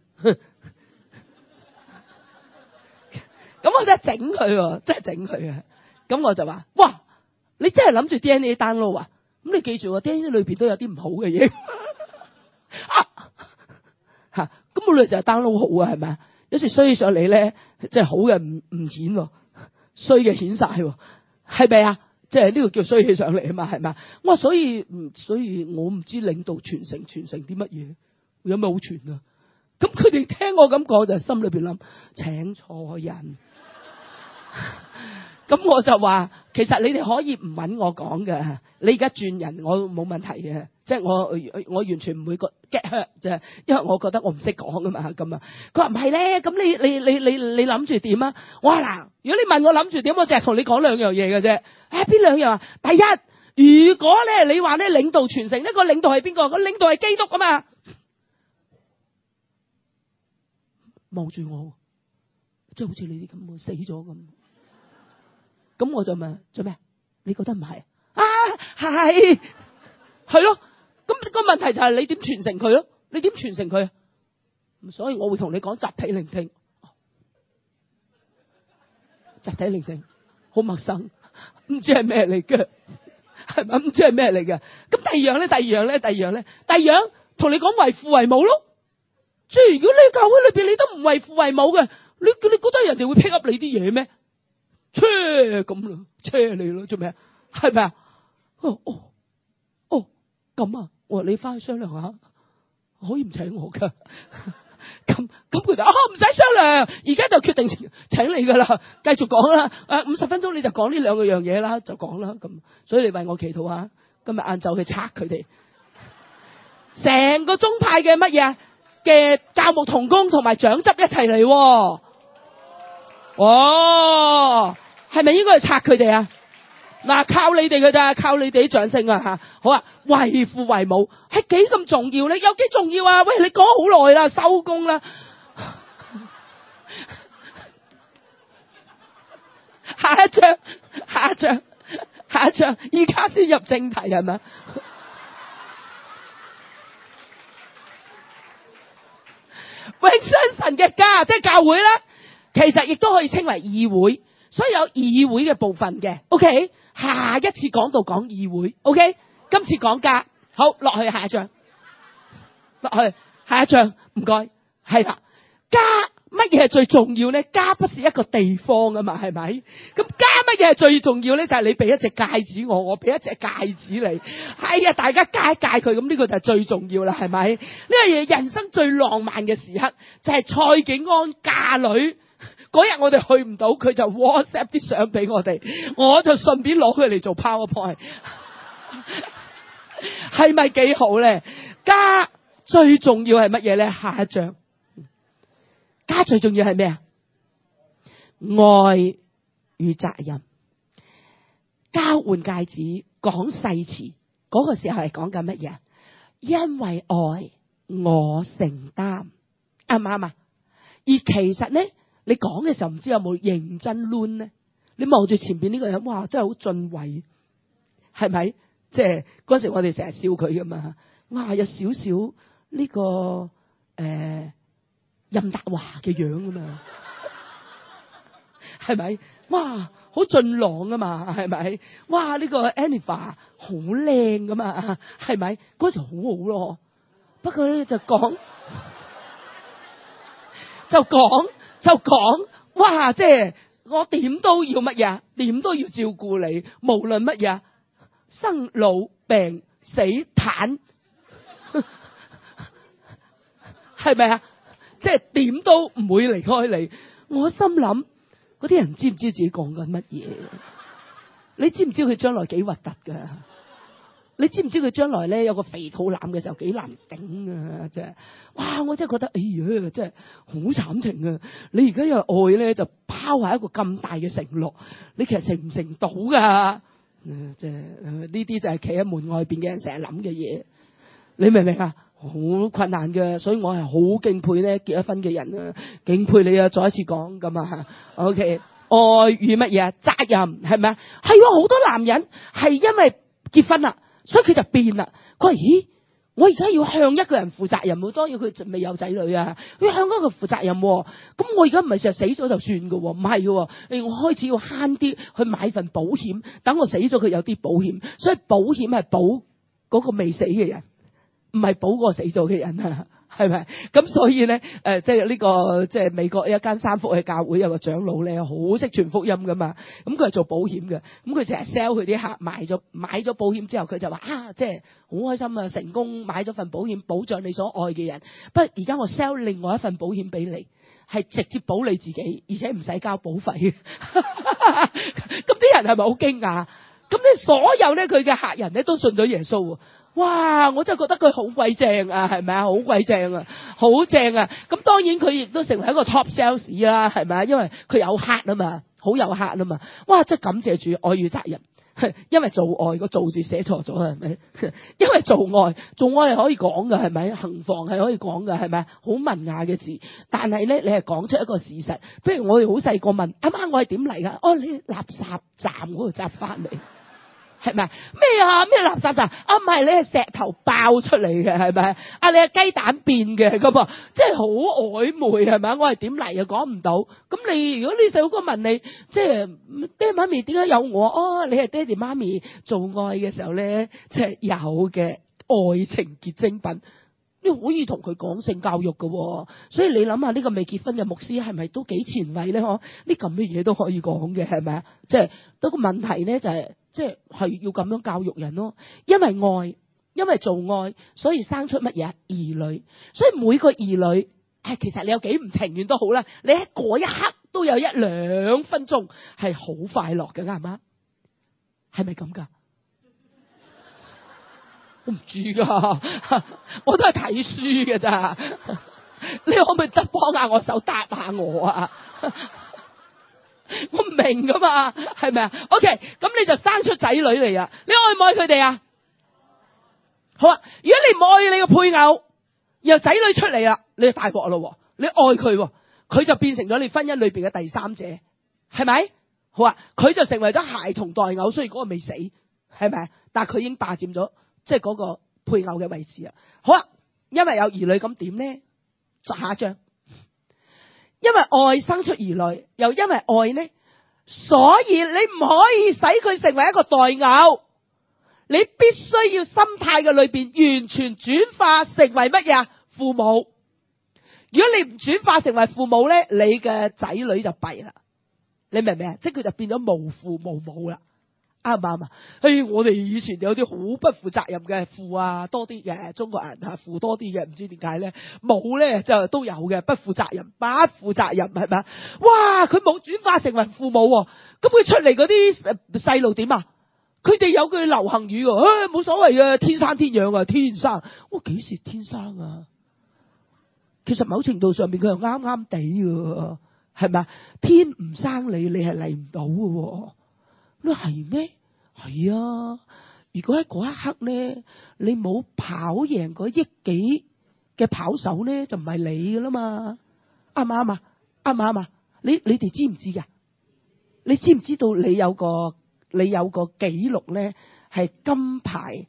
咁我真係整佢喎，真係整佢啊！咁我就話哇！你真係諗住 D N A download 啊？咁你記住喎 ，D N A 裏邊都有啲唔好嘅嘢。啊吓，咁我哋就係 download 好啊，係咪啊？有時衰上嚟咧，即係好嘅唔唔顯，衰嘅顯晒，係咪啊？即係呢個叫衰起上嚟啊嘛，係咪啊？我話所以，所以我唔知領導傳承傳承啲乜嘢，有咩好傳啊？咁佢哋聽我咁講，就心裏邊諗，請錯人。咁我就話，其實你哋可以唔揾我講嘅，你而家轉人我冇問題嘅，即係我我完全唔會個 get hurt 啫，因為我覺得我唔識講噶嘛，咁啊，佢話唔係咧，咁你你你你你諗住點啊？我話嗱，如果你問我諗住點，我淨係同你講兩樣嘢嘅啫。誒，邊兩樣啊？第一，如果咧你話咧領導傳承，呢個領導係邊個？個領導係基督啊嘛，望住我，即係好似你啲咁死咗咁。咁我就問做咩？你覺得唔係啊？係係咯。咁個問題就係你點傳承佢咯？你點傳承佢啊？所以我會同你講集體聆聽。集體聆聽好陌生，唔知係咩嚟嘅，係咪？唔知係咩嚟嘅。咁第二樣咧，第二樣咧，第二樣咧，第二樣同你講為父為母咯。即係如果你教會裏邊你都唔為父為母嘅，你你覺得人哋會 pick up 你啲嘢咩？車咁咯，車你咯，做咩啊？係咪啊？哦哦哦，咁啊！我話你翻去商量下，可以唔請我噶？ 咁咁佢就啊唔使商量，而家就決定請請你噶啦，繼續講啦。誒五十分鐘你就講呢兩個樣嘢啦，就講啦咁。所以你為我祈禱下，今日晏晝去拆佢哋，成個宗派嘅乜嘢嘅教牧同工同埋長執一齊嚟喎。哦，係咪應該去拆佢哋啊？嗱，靠你哋嘅咋，靠你哋啲掌聲啊吓！好啊，為父為母係幾咁重要咧？有幾重要啊？喂，你講好耐啦，收工啦。下一章，下一章，下一章，而家先入正題係咪？永生神嘅家，即係教會咧，其實亦都可以稱為議會。所以有議會嘅部分嘅 ，OK， 下一次講到講議會 ，OK， 今次講家，好，落去下一章，落去下一章，唔該，係啦，家乜嘢係最重要咧？家不是一個地方啊嘛，係咪？咁家乜嘢係最重要咧？就係、是、你俾一隻戒指我，我俾一隻戒指你，係啊，大家戒戒佢，咁呢個就係最重要啦，係咪？呢個嘢人生最浪漫嘅時刻就係蔡景安嫁女。嗰日我哋去唔到，佢就 WhatsApp 啲相俾我哋，我就順便攞佢嚟做 PowerPoint， 係咪幾好咧？家最重要係乜嘢咧？下一章，家最重要係咩啊？愛與責任，交換戒指，講誓詞，嗰個時候係講緊乜嘢？因為愛，我承擔，啱唔啱啊？而其實咧。你講嘅時候唔知有冇認真攣咧？你望住前邊呢個人，哇，真係好俊偉，係咪？即係嗰時我哋成日笑佢噶嘛，哇，有少少呢個誒、呃、任達華嘅樣噶嘛，係咪？哇，好俊朗啊嘛，係咪？哇，呢個 Anita 好靚噶嘛，係咪？嗰時好好咯，不過咧就講就講。就講，哇！即係我點都要乜嘢，點都要照顧你，無論乜嘢，生老病死癱，係咪啊？即係點都唔會離開你。我心諗，嗰啲人知唔知自己講緊乜嘢？你知唔知佢將來幾核突噶？你知唔知佢將來咧有個肥肚腩嘅時候幾難頂啊！真係，哇！我真係覺得，哎呀，真係好慘情啊！你而家有愛咧，就拋下一個咁大嘅承諾，你其實成唔成到噶？誒，即係呢啲就係企喺門外邊嘅人成日諗嘅嘢，你明唔明啊？好困難嘅，所以我係好敬佩咧結咗婚嘅人啊，敬佩你啊！再一次講咁啊 ，OK， 愛與乜嘢？責任係咪啊？係喎，好多男人係因為結婚啦。所以佢就變啦，佢話咦，我而家要向一個人負責任，當然佢仲未有仔女啊，佢要向一個負責任，咁我而家唔係成日死咗就算㗎，唔係㗎，誒，我開始要慳啲去買份保險，等我死咗佢有啲保險，所以保險係保嗰個未死嘅人，唔係保個死咗嘅人啊。係咪？咁所以咧，誒、呃，即係呢個即係美國一間三福嘅教會有個長老咧，好識傳福音噶嘛。咁佢係做保險嘅，咁佢成日 sell 佢啲客買咗買咗保險之後，佢就話啊，即係好開心啊，成功買咗份保險保障你所愛嘅人。不過而家我 sell 另外一份保險俾你，係直接保你自己，而且唔使交保費。咁啲人係咪好驚訝？咁你所有咧佢嘅客人咧都信咗耶穌。哇！我真係覺得佢好鬼正啊，係咪啊？好鬼正啊，好正啊！咁當然佢亦都成為一個 top sales 啦，係咪啊？因為佢有客啊嘛，好有客啊嘛。哇！真係感謝主，愛與責任。因為做愛個做字寫錯咗，係咪？因為做愛做愛係可以講㗎，係咪？行房係可以講㗎，係咪？好文雅嘅字，但係咧你係講出一個事實。譬如我哋好細個問阿媽我係點嚟㗎？哦，你垃圾站嗰度執翻嚟。係咪咩啊？咩垃圾站啊？唔係，你係石頭爆出嚟嘅，係咪啊？你係雞蛋變嘅咁啊？即係好曖昧，係咪？我係點嚟啊？講唔到。咁你如果呢細佬哥問你，即係爹媽咪點解有我？哦，你係爹哋媽咪做愛嘅時候咧，即係有嘅愛情結晶品。你可以同佢講性教育嘅，所以你諗下呢個未結婚嘅牧師係咪都幾前衛咧？嗬，呢咁嘅嘢都可以講嘅，係咪啊？即係嗰個問題咧就係、是。即係係要咁樣教育人咯，因為愛，因為做愛，所以生出乜嘢兒女，所以每個兒女唉，其實你有幾唔情願都好啦，你喺嗰一刻都有一兩分鐘係好快樂嘅，啱唔啱？係咪咁噶？我唔知噶，我都係睇書嘅咋。你可唔可以得幫下我手答下我啊？我唔明噶嘛，係咪啊 ？OK， 咁你就生出仔女嚟啊！你愛唔愛佢哋啊？好啊！如果你唔愛你個配偶，然後仔女出嚟啦，你就大鑊咯。你愛佢，佢就變成咗你婚姻裏邊嘅第三者，係咪？好啊！佢就成為咗孩童代偶，所以嗰個未死，係咪？但係佢已經霸佔咗即係嗰個配偶嘅位置啊！好啊！因為有兒女咁點呢？下一章，因為愛生出兒女，又因為愛呢，所以你唔可以使佢成為一個代偶，你必須要心態嘅裏邊完全轉化成為乜嘢？父母。如果你唔轉化成為父母咧，你嘅仔女就弊啦。你明唔明啊？即係佢就變咗無父無母啦。啱唔啱啊？誒，我哋以前有啲好不負責任嘅父啊，多啲嘅中國人吓父多啲嘅，唔知點解咧？冇咧就都有嘅，不負責任，不負責任係咪啊？哇！佢冇轉化成為父母，咁佢出嚟嗰啲細路點啊？佢哋有句流行語，誒，冇所謂嘅，天生天養啊，天生。我幾時天生啊？其實某程度上面佢又啱啱地嘅，係咪啊？天唔生你，你係嚟唔到嘅。你係咩？係啊！如果喺嗰一刻咧，你冇跑贏嗰億幾嘅跑手咧，就唔係你噶啦嘛？啱唔啱啊？啱唔啱啊？你你哋知唔知噶？你知唔知道你有個你有個紀錄咧，係金牌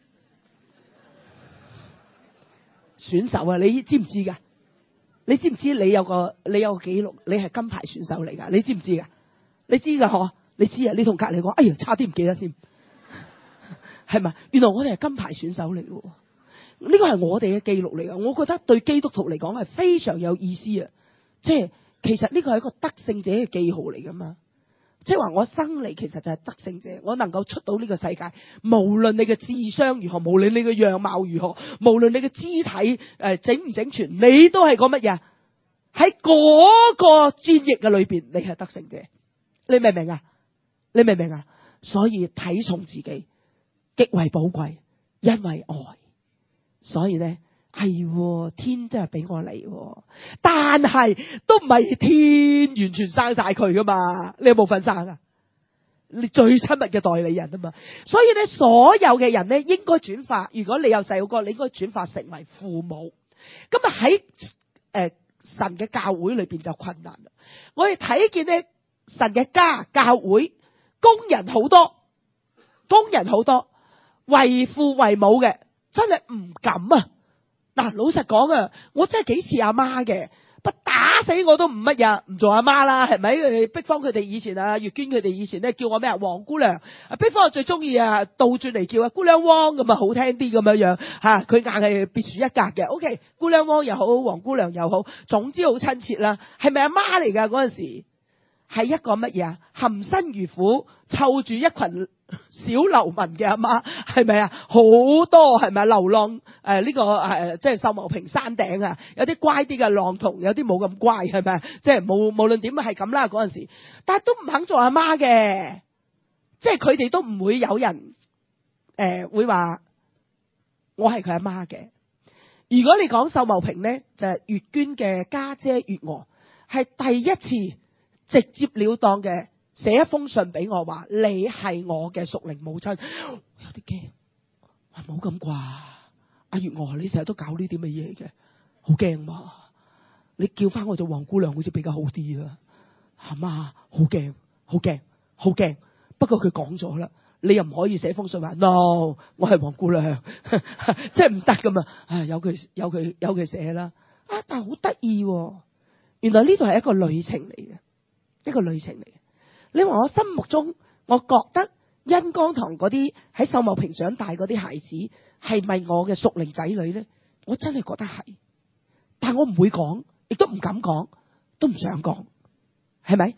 選手啊？你知唔知噶？你知唔知你有個你有個紀錄？你係金牌選手嚟噶？你知唔知噶？你知噶嗬？你知啊？你同隔籬講，哎呀，差啲唔記得添，係咪？原來我哋係金牌選手嚟嘅，呢個係我哋嘅記錄嚟嘅。我覺得對基督徒嚟講係非常有意思啊！即係其實呢個係一個得勝者嘅記號嚟噶嘛。即係話我生嚟其實就係得勝者，我能夠出到呢個世界，無論你嘅智商如何，無論你嘅樣貌如何，無論你嘅肢體誒、呃、整唔整全，你都係個乜嘢？喺嗰個戰役嘅裏邊，你係得勝者。你明唔明啊？你明唔明啊？所以睇重自己極為寶貴，因為愛，所以咧係天都係俾我嚟，但係都唔係天完全生晒佢噶嘛，你有冇份生啊？你最親密嘅代理人啊嘛，所以咧所有嘅人咧應該轉化，如果你有細路哥，你應該轉化成為父母。咁啊喺誒神嘅教會裏邊就困難啦。我哋睇見咧神嘅家教會。工人好多，工人好多，為父為母嘅真係唔敢啊！嗱，老實講啊，我真係幾似阿媽嘅，不打死我都唔乜嘢，唔做阿媽啦，係咪？碧芳佢哋以前啊，月娟佢哋以前咧叫我咩啊？黃姑娘，碧芳最中意啊，倒轉嚟叫啊姑娘汪咁啊，好聽啲咁樣樣吓，佢硬係別樹一格嘅。OK， 姑娘汪又好，黃姑娘又好，總之好親切啦。係咪阿媽嚟噶嗰陣時？係一個乜嘢啊？含辛茹苦湊住一群小流民嘅阿媽，係咪啊？好多係咪流浪誒？呢、呃這個誒、呃，即係秀茂坪山頂啊，有啲乖啲嘅浪童，有啲冇咁乖，係咪？即係無無論點係咁啦嗰陣時，但係都唔肯做阿媽嘅，即係佢哋都唔會有人誒、呃、會話我係佢阿媽嘅。如果你講秀茂坪咧，就係、是、月娟嘅家姐月娥，係第一次。直接了當嘅寫一封信俾我話你係我嘅屬靈母親，有啲驚，話冇咁啩，阿月娥你成日都搞呢啲咁嘅嘢嘅，好驚嘛，你叫翻我做黃姑娘好似比較好啲啊，係嘛，好驚，好驚，好驚，不過佢講咗啦，你又唔可以寫封信話 no， 我係黃姑娘，即係唔得噶嘛，唉，有佢有佢有佢寫啦，啊，但係好得意，原來呢度係一個旅程嚟嘅。一個旅程嚟嘅，你話我心目中，我覺得恩光堂嗰啲喺秀茂坪長大嗰啲孩子係咪我嘅屬靈仔女咧？我真係覺得係，但我唔會講，亦都唔敢講，都唔想講，係咪？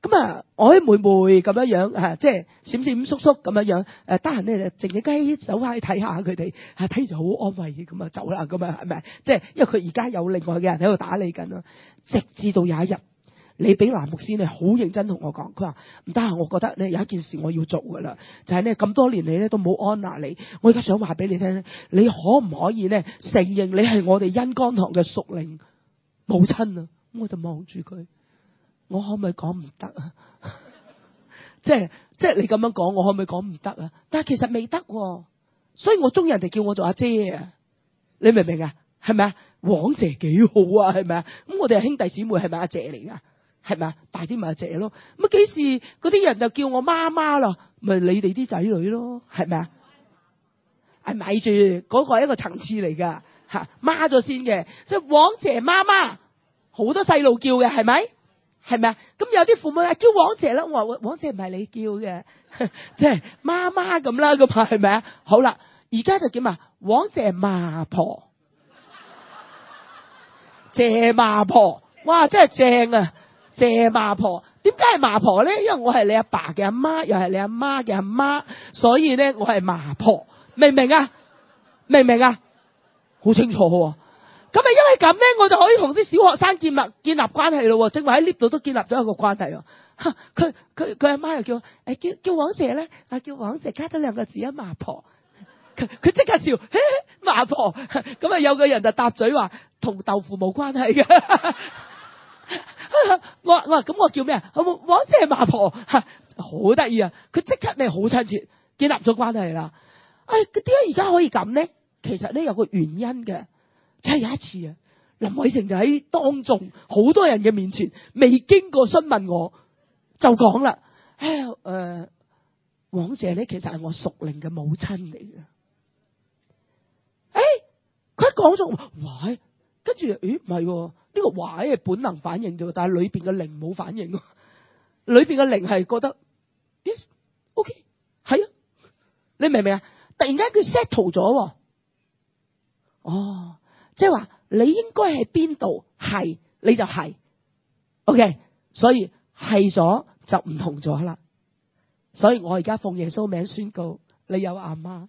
咁啊，曖昧昧咁樣樣啊，即係閃閃縮縮咁樣樣。誒，得閒咧就靜隻雞走翻去睇下佢哋，啊睇住好安慰咁啊走啦，咁啊係咪？即係因為佢而家有另外嘅人喺度打理緊咯。直至到有一日，李炳南牧師咧好認真同我講，佢話唔得啊，我覺得咧有一件事我要做噶啦，就係咧咁多年嚟咧都冇安納你，我而家想話俾你聽咧，你可唔可以咧承認你係我哋恩光堂嘅屬靈母親啊？咁我就望住佢。我可唔可以講唔得啊？即係即係你咁樣講，我可唔可以講唔得啊？但係其實未得，所以我中意人哋叫我做阿姐啊！你明唔明啊？係咪啊？黃姐幾好啊？係咪啊？咁我哋係兄弟姊妹，係咪阿姐嚟噶？係咪啊？大啲咪阿姐咯。咁幾時嗰啲人就叫我媽媽啦？咪你哋啲仔女咯？係咪啊？係咪住嗰個係一個層次嚟噶吓，媽咗先嘅，即係黃姐媽媽，好多細路叫嘅，係咪？係咪啊？咁有啲父母係叫黃姐啦，我話黃姐唔係你叫嘅，即係媽媽咁啦，咁係咪啊？好啦，而家就叫啊黃姐嫲婆，謝嫲婆，哇，真係正啊！謝嫲婆，點解係嫲婆咧？因為我係你阿爸嘅阿媽，又係你阿媽嘅阿媽，所以咧我係嫲婆，明唔明啊？明唔明啊？好清楚喎。咁啊，因為咁咧，我就可以同啲小學生建立建立關係咯。正話喺呢度都建立咗一個關係。吓，佢佢佢阿媽又叫誒叫叫黃姐咧，啊叫黃姐加多兩個字啊，嫲婆。佢佢即刻笑，嘿嘿嫲婆。咁啊，有個人就搭嘴話同豆腐冇關係嘅。我我話咁我叫咩啊？黃姐嫲婆，好得意啊！佢即刻咧好親切，建立咗關係啦。誒，點解而家可以咁咧？其實咧有個原因嘅。即係有一次啊，林偉成就喺當眾好多人嘅面前，未經過詢問我，就講啦，誒誒，黃姐咧其實係我屬靈嘅母親嚟嘅。誒，佢一講咗，哇！跟住，咦，唔係，呢個哇係本能反應啫，但係裏邊嘅靈冇反應，裏邊嘅靈係覺得，咦 ，OK，係啊，你明唔明啊？突然間佢 settle 咗，哦。即係話你應該喺邊度係你就係 ，OK， 所以係咗就唔同咗啦。所以我而家奉耶穌名宣告，你有阿媽。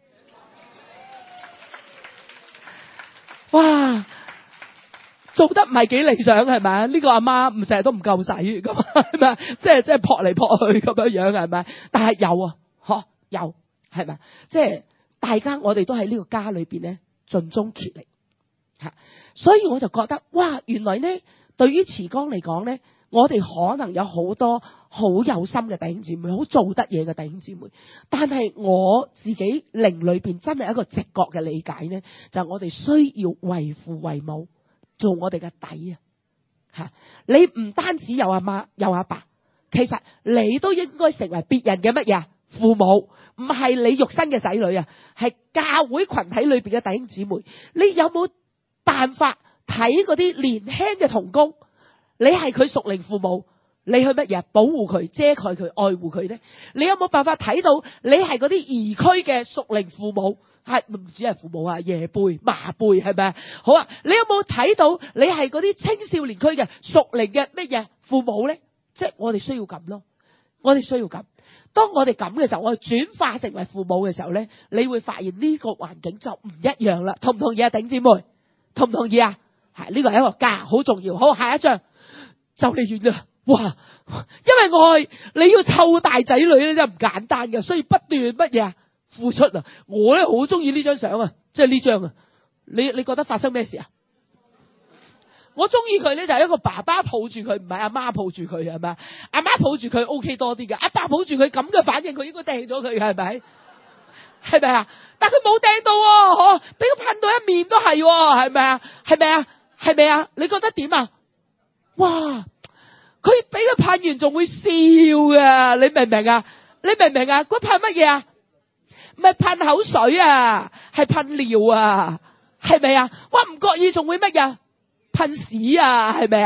哇，做得唔係幾理想係咪？呢個阿媽唔成日都唔夠使咁係咪？即係即係撲嚟撲去咁樣樣係咪？但係有啊，嗬有係咪？即係大家我哋都喺呢個家裏邊咧盡忠竭力。所以我就覺得，哇！原來呢，對於慈光嚟講呢，我哋可能有好多好有心嘅弟兄姊妹，好做得嘢嘅弟兄姊妹。但係我自己靈裏邊真係一個直覺嘅理解呢，就係我哋需要為父為母，做我哋嘅底啊！吓，你唔單止有阿媽有阿爸，其實你都應該成為別人嘅乜嘢父母，唔係你肉身嘅仔女啊，係教會群體裏邊嘅弟兄姊妹。你有冇辦法睇嗰啲年輕嘅同工，你係佢屬靈父母，你去乜嘢保護佢、遮蓋佢、愛護佢呢？你有冇辦法睇到你係嗰啲兒區嘅屬靈父母？係唔止係父母啊，爺輩、嫲輩係咪？好啊，你有冇睇到你係嗰啲青少年區嘅屬靈嘅乜嘢父母呢？即係我哋需要咁咯，我哋需要咁。當我哋咁嘅時候，我哋轉化成為父母嘅時候呢，你會發現呢個環境就唔一樣啦。同唔同意啊，頂姊妹？同唔同意啊？係呢個係一個家，好重要。好，下一章就嚟完啦。哇！因為愛你要湊大仔女咧，真係唔簡單嘅，所以不斷乜嘢啊付出啊。我咧好中意呢張相啊，即係呢張啊。你你覺得發生咩事啊？我中意佢咧就係一個爸爸抱住佢，唔係阿媽抱住佢，係咪？阿媽抱住佢 OK 多啲嘅，阿爸抱住佢咁嘅反應，佢應該掟咗佢嘅，係咪？係咪啊？但佢冇掟到，嗬，俾佢噴到一面都係，係咪啊？係咪啊？係咪啊？你覺得點啊？哇！佢俾佢噴完仲會笑㗎，你明唔明啊？你明唔明啊？佢噴乜嘢啊？唔係噴口水啊，係噴尿啊，係咪啊？哇！唔覺意仲會乜嘢？噴屎啊，係咪啊？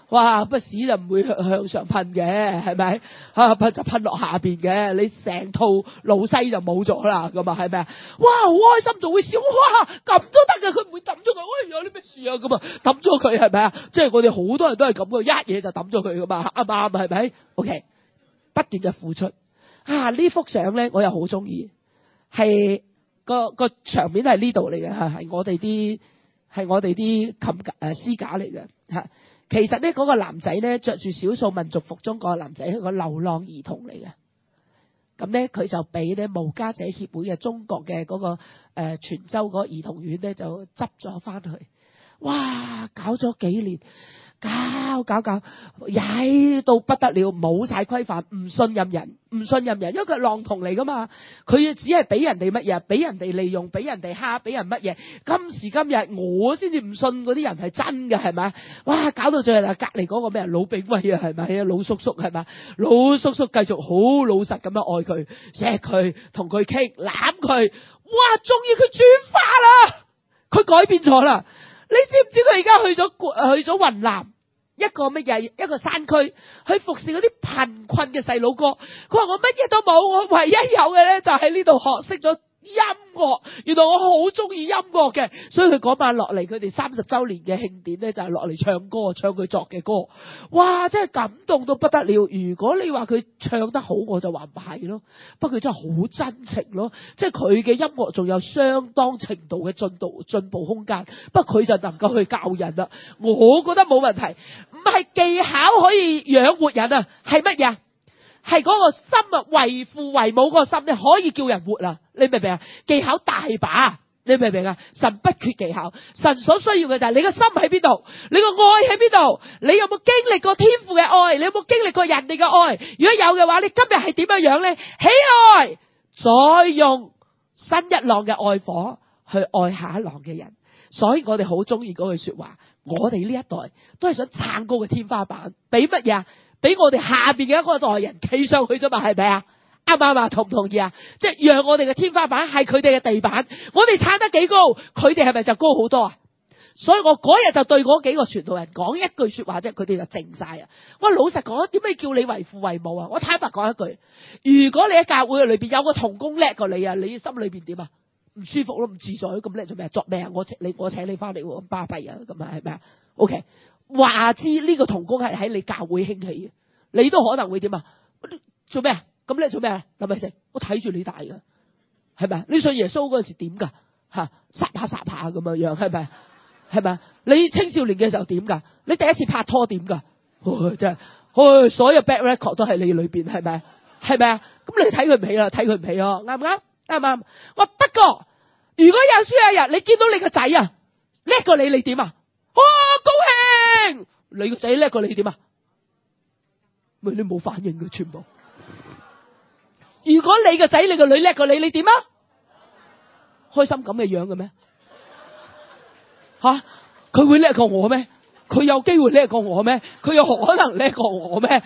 哇，不屎就唔會向向上噴嘅，係咪？啊，噴就噴落下邊嘅，你成套老西就冇咗啦，咁啊，係咪啊？哇，好開心，仲會笑，哇，咁都得嘅，佢唔會抌咗佢，喂，有啲咩事啊？咁啊，抌咗佢係咪啊？即係我哋好多人都係咁嘅，一嘢就抌咗佢噶嘛，啱唔啱？係咪 ？OK， 不斷嘅付出。啊，呢幅相咧，我又好中意，係個個場面係呢度嚟嘅吓，係我哋啲係我哋啲琴誒師架嚟嘅吓。其實咧，嗰個男仔咧，着住少數民族服裝嗰個男仔係個流浪兒童嚟嘅。咁咧，佢就俾咧無家者協會嘅中國嘅嗰、嗰個誒泉州嗰個兒童院咧就執咗翻去。哇！搞咗幾年，搞搞搞，曳到不得了，冇晒規範，唔信任人，唔信任人，因為佢係浪童嚟噶嘛，佢只係俾人哋乜嘢，俾人哋利用，俾人哋蝦，俾人乜嘢。今時今日我先至唔信嗰啲人係真嘅，係咪？哇！搞到最後隔離嗰個咩老炳威啊，係咪啊？老叔叔係咪？老叔叔繼續好老實咁樣愛佢，錫佢，同佢傾，攬佢。哇！終於佢轉化啦，佢改變咗啦。你知唔知佢而家去咗去咗雲南一個乜嘢一個山區去服侍嗰啲貧困嘅細佬哥？佢話我乜嘢都冇，我唯一有嘅咧就喺呢度學識咗音樂。原來我好中意音樂嘅，所以佢嗰晚落嚟，佢哋三十周年嘅慶典咧就係落嚟唱歌，唱佢作嘅歌。哇！真係感動到不得了。如果你話佢唱得好，我就話唔係咯。不過佢真係好真情咯，即係佢嘅音樂仲有相當程度嘅進度進步空間。不過佢就能夠去教人啦，我覺得冇問題。唔係技巧可以養活人啊，係乜嘢？係嗰個心啊，為父為母嗰個心咧，可以叫人活啊！你明唔明啊？技巧大把，你明唔明啊？神不缺技巧，神所需要嘅就係你個心喺邊度，你個愛喺邊度，你有冇經歷過天父嘅愛？你有冇經歷過人哋嘅愛？如果有嘅話，你今日係點樣樣咧？喜愛，再用新一浪嘅愛火去愛下一浪嘅人。所以我哋好中意嗰句說話，我哋呢一代都係想撐高個天花板，俾乜嘢啊？俾我哋下邊嘅一個代人企上去啫嘛，係咪啊？啱唔啱啊？同唔同意啊？即係讓我哋嘅天花板係佢哋嘅地板，我哋撐得幾高，佢哋係咪就高好多啊？所以我嗰日就對嗰幾個傳道人講一句說話啫，佢哋就靜晒啊！我老實講，點解叫你為父為母啊？我坦白講一句，如果你喺教會裏邊有個同工叻過你啊，你心裏邊點啊？唔舒服咯，唔自在，咁叻做咩？作咩啊？我請你，我請你翻嚟，咁巴閉啊？咁啊係咪啊 ？OK。話知呢個同工係喺你教會興起嘅，你都可能會點啊？做咩啊？咁你做咩啊？係咪先？我睇住你大噶，係咪？你信耶穌嗰陣時點噶？吓，撒下撒下咁樣樣，係咪？係咪？你青少年嘅時候點噶？你第一次拍拖點噶？哦，真係，哦，所有 bad record 都喺你裏邊，係咪？係咪啊？咁你睇佢唔起啦，睇佢唔起啊，啱唔啱？啱唔啱？我不過如果有朝一日你見到你個仔啊叻過你，你點啊？哇、哦，高興！你個仔叻過你點啊？咪你冇反應嘅全部。如果你個仔你個女叻過你，你點啊？開心咁嘅樣嘅咩？吓、啊，佢會叻過我咩？佢有機會叻過我咩？佢有可能叻過我咩？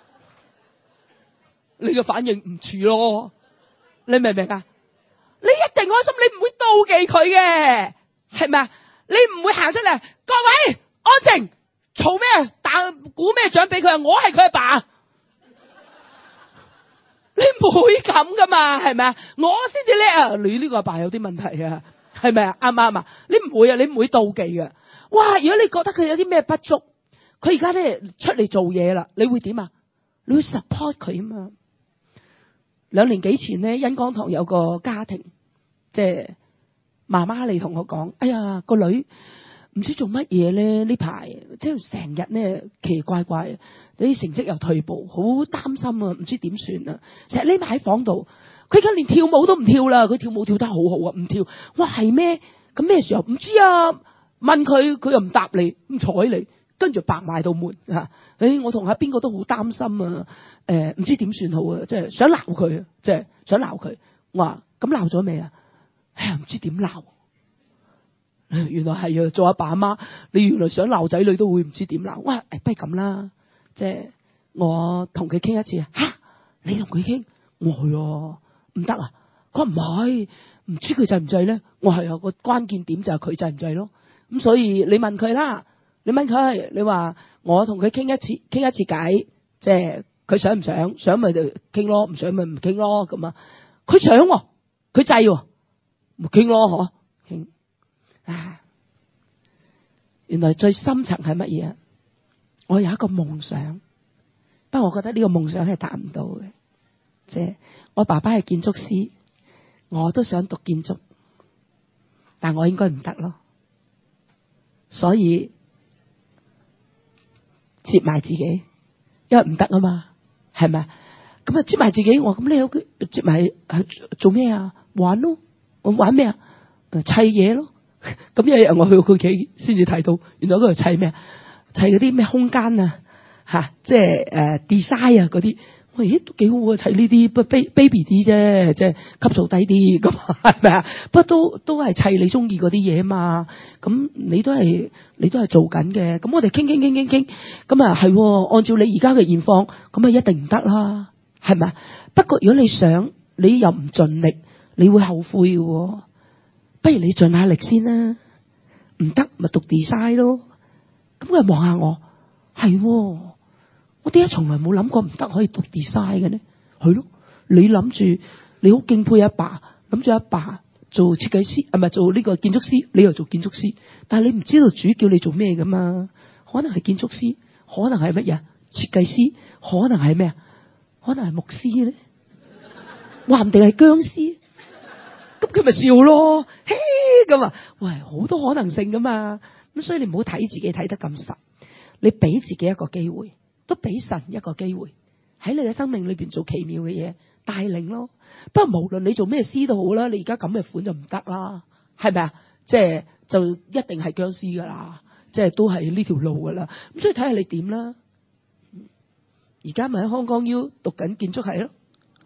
你嘅反應唔似咯，你明唔明啊？你一定開心，你唔會妒忌佢嘅，係咪啊？你唔會行出嚟，各位安靜，嘈咩？打估咩獎俾佢啊？我係佢阿爸，你唔會咁噶嘛？係咪啊？我先至叻啊！你呢個阿爸有啲問題啊？係咪啊？啱唔啱啊？你唔會啊？你唔會妒忌嘅。哇！如果你覺得佢有啲咩不足，佢而家咧出嚟做嘢啦，你會點啊？你會 support 佢啊嘛？兩年幾前咧，恩光堂有個家庭，即係媽媽嚟同我講，哎呀，個女唔知做乜嘢咧，呢排即係成日咧奇奇怪怪，啲成績又退步，好擔心啊，唔知點算啊，成日匿埋喺房度，佢而家連跳舞都唔跳啦，佢跳舞跳得好好啊，唔跳，哇係咩？咁咩時候？唔知啊，問佢佢又唔答你，唔睬你。跟住白埋道門啊！誒，我同阿邊個都好擔心啊！誒、呃，唔知點算好啊！即係想鬧佢，即係想鬧佢。我話咁鬧咗未啊？唉，唔知點鬧。原來係啊，做阿爸阿媽，你原來想鬧仔女都會唔知點鬧。哇！誒，不如咁啦，即係我同佢傾一次啊！吓，你同佢傾，我係啊，唔得啊！佢話唔係，唔知佢制唔制咧？我係有個關鍵點就係佢制唔制咯。咁所以你問佢啦。 你問佢，你話我同佢傾一次傾一次偈，即係佢想唔想？想咪就傾咯，唔想咪唔傾咯咁啊。佢想喎，佢制喎，咪傾咯嗬，傾。啊，原來最深層係乜嘢？我有一個夢想，不過我覺得呢個夢想係達唔到嘅。即係我爸爸係建築師，我都想讀建築，但我應該唔得咯，所以接埋自己，因為唔得啊嘛，係咪？咁啊接埋自己，我咁你有接埋做咩啊？玩咯，我玩咩啊？砌嘢咯。咁有一日我去佢屋企先至睇到，原來嗰度砌咩啊？砌嗰啲咩空間啊，吓，即係誒 design 啊嗰啲。我咦都幾好啊，砌呢啲不 baby 啲啫，即係級數低啲咁，係咪啊？不過都都係砌你中意嗰啲嘢嘛。咁你都係你都係做緊嘅。咁我哋傾傾傾傾傾，咁啊係按照你而家嘅現況，咁啊一定唔得啦，係咪啊？不過如果你想，你又唔盡力，你會後悔嘅。不如你盡下力先啦，唔得咪讀 design 咯。咁佢望下我，係喎。我點解從來冇諗過唔得可以讀 design 嘅呢？係咯，你諗住你好敬佩阿爸，諗住阿爸做設計師，係咪做呢個建築師？你又做建築師，但係你唔知道主叫你做咩噶嘛？可能係建築師，可能係乜嘢？設計師，可能係咩啊？可能係牧師咧，話唔定係僵屍，咁佢咪笑咯，嘿咁啊！喂，好多可能性噶嘛，咁所以你唔好睇自己睇得咁實，你俾自己一個機會。都俾神一個機會喺你嘅生命裏邊做奇妙嘅嘢帶領咯。不過無論你做咩師都好啦，你而家咁嘅款就唔得啦，係咪啊？即係就一定係僵屍噶啦，即係都係呢條路噶啦。咁所以睇下你點啦。而家咪喺香港 U 讀緊建築系咯，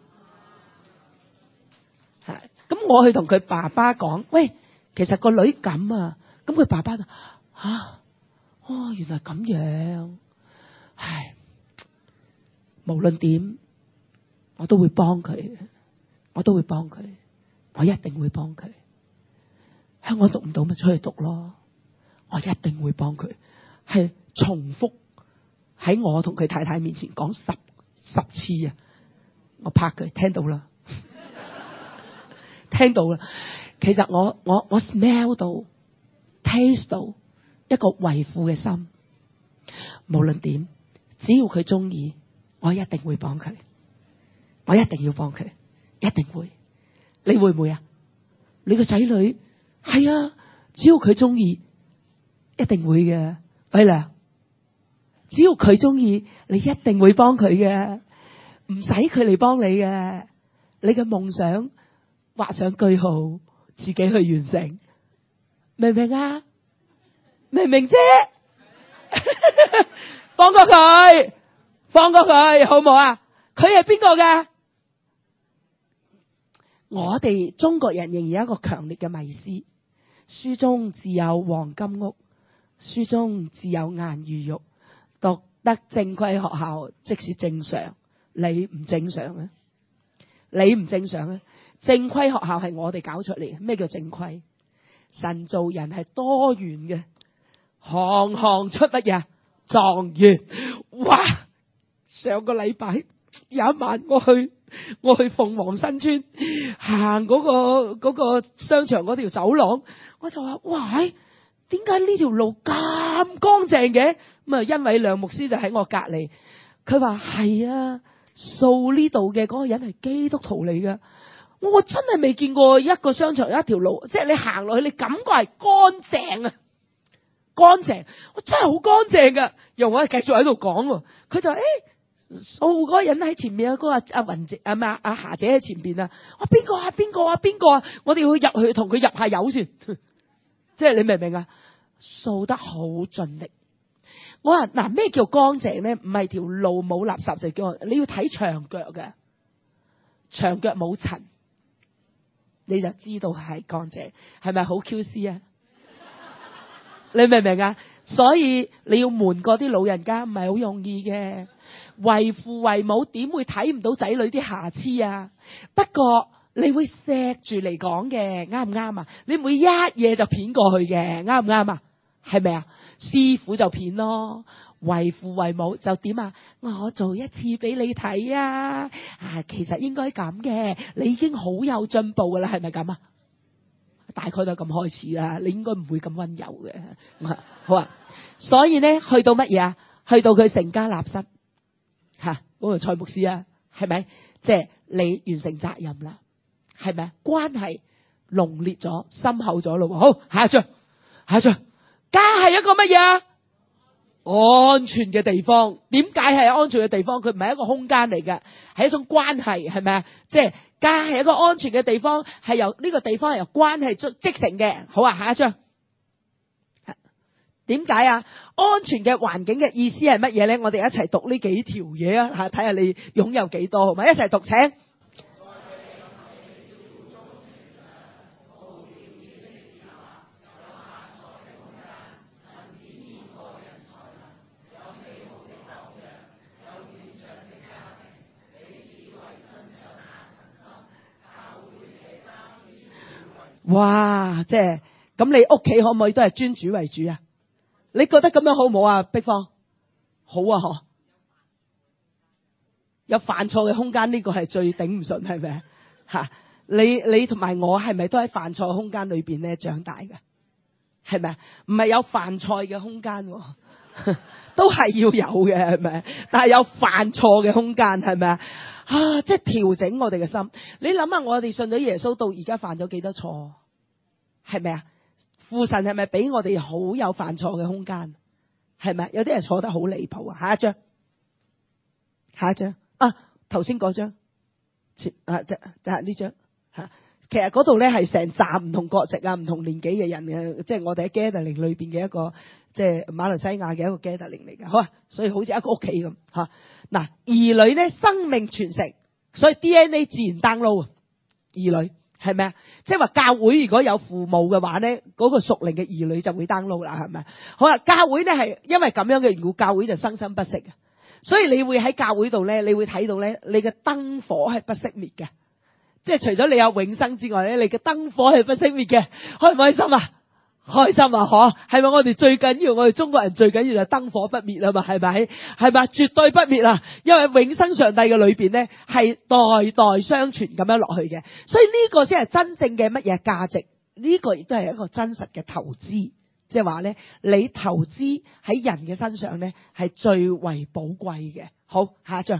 係咁我去同佢爸爸講，喂，其實個女咁啊，咁佢爸爸就吓、啊，哦，原來咁樣。唉，無論點，我都會幫佢，我都會幫佢，我一定會幫佢。香港讀唔到咪出去讀咯，我一定會幫佢。係重複喺我同佢太太面前講十十次啊！我拍佢聽到啦，聽到啦。其實我我我 smell 到 taste 到一個為父嘅心，無論點。只要佢中意，我一定會幫佢，我一定要幫佢，一定會。你會唔會啊？你個仔女係啊，只要佢中意，一定會嘅。偉良，只要佢中意，你一定會幫佢嘅，唔使佢嚟幫你嘅。你嘅夢想畫上句號，自己去完成，明唔明啊？明唔明啫？放過佢，放過佢，好唔好啊？佢係邊個㗎？我哋中國人仍然有一個強烈嘅迷思，書中自有黃金屋，書中自有顏如玉，讀得正規學校即是正常，你唔正常啊？你唔正常啊？正規學校係我哋搞出嚟，咩叫正規？神造人係多元嘅，行行出乜嘢？狀元。哇！上個禮拜有一晚我去我去鳳凰新村行嗰個嗰個商場嗰條走廊，我就話：哇！點解呢條路咁乾淨嘅？咁啊，殷偉亮牧師就喺我隔籬，佢話係啊，掃呢度嘅嗰個人係基督徒嚟㗎。我真係未見過一個商場有一條路，即係你行落去，你感覺係乾淨啊！乾淨，我真係好乾淨噶。又我係繼續喺度講，佢就誒，掃嗰個人喺前面啊，嗰個阿阿雲姐啊嘛，阿霞姐喺前邊啊。我邊個啊？邊個啊？邊個啊？我哋要入去同佢入下油先。即係你明唔明啊？掃得好盡力。我話嗱，咩叫乾淨咧？唔係條路冇垃圾就叫，你要睇長腳嘅，長腳冇塵，你就知道係乾淨，係咪好 Q C 啊？你明唔明啊？所以你要瞞過啲老人家唔係好容易嘅，為父為母點會睇唔到仔女啲瑕疵啊？不過你會錫住嚟講嘅，啱唔啱啊？你唔會一嘢就片過去嘅，啱唔啱啊？係咪啊？ 師傅就騙咯，為父為母就點啊？我做一次俾你睇啊！啊，其實應該咁嘅，你已經好有進步噶啦，係咪咁啊？大概都係咁開始啦，你應該唔會咁溫柔嘅。好啊，所以咧去到乜嘢啊？去到佢成家立室吓，嗰個蔡牧師啊，係咪？即係你完成責任啦，係咪啊？關係濃烈咗，深厚咗咯。好，下一張，下一張，家係一個乜嘢啊？安全嘅地方。點解係安全嘅地方？佢唔係一個空間嚟嘅，係一種關係，係咪啊？即係家係一個安全嘅地方，係由呢個地方係由關係組織成嘅。好啊，下一張。點解啊？安全嘅環境嘅意思係乜嘢咧？我哋一齊讀呢幾條嘢啊，吓，睇下你擁有幾多，好咪？一齊讀，請。哇！即係咁，你屋企可唔可以都係尊主為主啊？你覺得咁樣好唔好啊？碧芳，好啊，嗬！有犯錯嘅空間，呢個係最頂唔順，係咪吓？你你同埋我係咪都喺犯錯空間裏邊咧長大嘅？係咪啊？唔係有犯錯嘅空間，都係要有嘅，係咪？但係有犯錯嘅空間，係咪啊？啊！即係調整我哋嘅心。你諗下，我哋信咗耶穌到而家犯咗幾多錯？係咪啊？父神係咪俾我哋好有犯錯嘅空間？係咪？有啲人錯得好離譜啊！下一張，下一張啊！頭先嗰張，切啊，就就係呢張吓。其實嗰度咧係成站唔同國籍啊、唔同年紀嘅人嘅，即係我哋喺 gathering 裏邊嘅一個，即係馬來西亞嘅一個 gathering 嚟嘅，好啊，所以好似一個屋企咁吓。嗱，兒女咧生命傳承，所以 D N A 自然 download 啊，兒女係咪啊？即係話教會如果有父母嘅話咧，嗰個屬靈嘅兒女就會 download 啦，係咪？好啊，教會咧係因為咁樣嘅緣故，教會就生生不息嘅，所以你會喺教會度咧，你會睇到咧，你嘅燈火係不熄滅嘅。即係除咗你有永生之外咧，你嘅燈火係不熄滅嘅，開唔開心啊？開心啊！嗬，係咪我哋最緊要？我哋中國人最緊要就燈火不滅啊嘛，係咪？係咪？絕對不滅啊！因為永生上帝嘅裏邊咧係代代相傳咁樣落去嘅，所以呢個先係真正嘅乜嘢價值？呢個亦都係一個真實嘅投資，即係話咧，你投資喺人嘅身上咧係最為寶貴嘅。好，下一張，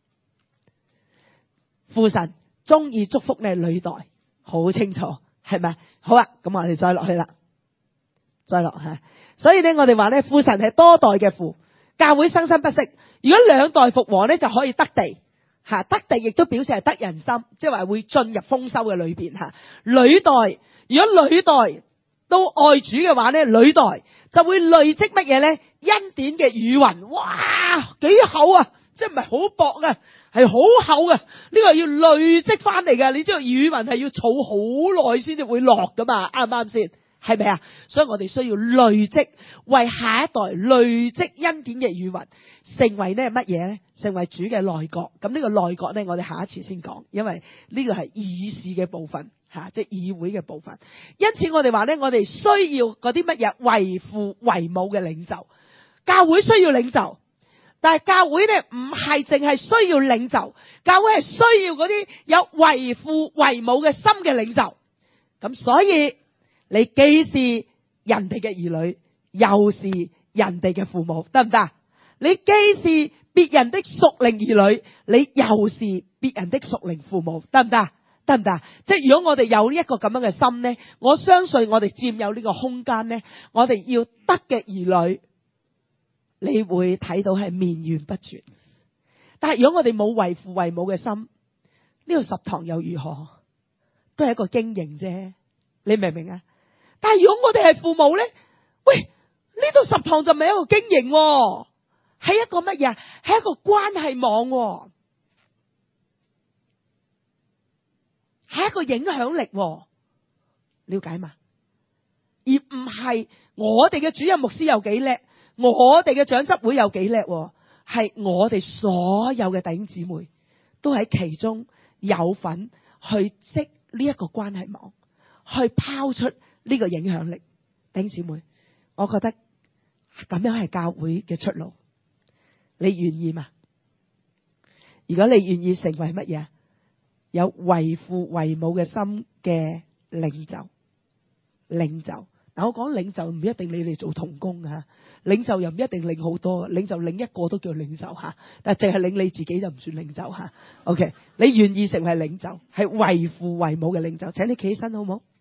父神中意祝福你女代，好清楚，係咪？好啦，咁我哋再落去啦，再落去。所以咧，我哋話咧，父神係多代嘅父，教會生生不息。如果兩代復和咧，就可以得地吓，得地亦都表示係得人心，即係話會進入豐收嘅裏邊吓。女代，如果女代都愛主嘅話咧，女代就會累積乜嘢咧？恩典嘅雨雲，哇，幾厚啊！即係唔係好薄啊？係好厚嘅，呢個係要累積翻嚟嘅。你知道雨雲係要儲好耐先至會落噶嘛？啱唔啱先？係咪啊？所以我哋需要累積，為下一代累積恩典嘅雨雲，成為呢乜嘢咧？成為主嘅內閣。咁呢個內閣咧，我哋下一次先講，因為呢個係議事嘅部分吓，即係議會嘅部分。因此我哋話咧，我哋需要嗰啲乜嘢為父為母嘅領袖，教會需要領袖。但係教會咧唔係淨係需要領袖，教會係需要嗰啲有為父為母嘅心嘅領袖。咁所以你既是人哋嘅兒女，又是人哋嘅父母，得唔得？你既是別人的屬靈兒女，你又是別人的屬靈父母，得唔得？得唔得？即係如果我哋有呢一個咁樣嘅心咧，我相信我哋佔有呢個空間咧，我哋要得嘅兒女，你會睇到係綿延不絕。但係如果我哋冇為父為母嘅心，呢個十堂又如何？都係一個經營啫，你明唔明啊？但係如果我哋係父母咧，喂，呢度十堂就唔係一個經營，係一個乜嘢？係一個關係網，係一個影響力，了解嘛？而唔係我哋嘅主任牧師有幾叻，我哋嘅長執會有幾叻，係我哋所有嘅弟兄姊妹都喺其中有份去織呢一個關係網，去拋出呢個影響力。弟兄姊妹，我覺得咁樣係教會嘅出路。你願意嘛？如果你願意成為乜嘢？有為父為母嘅心嘅領袖，領袖。嗱，我講領袖唔一定你哋做同工吓，領袖又唔一定領好多，領袖領一個都叫領袖吓，但係淨係領你自己就唔算領袖吓。OK， 你願意成為領袖，係為父為母嘅領袖，請你企起身好唔好？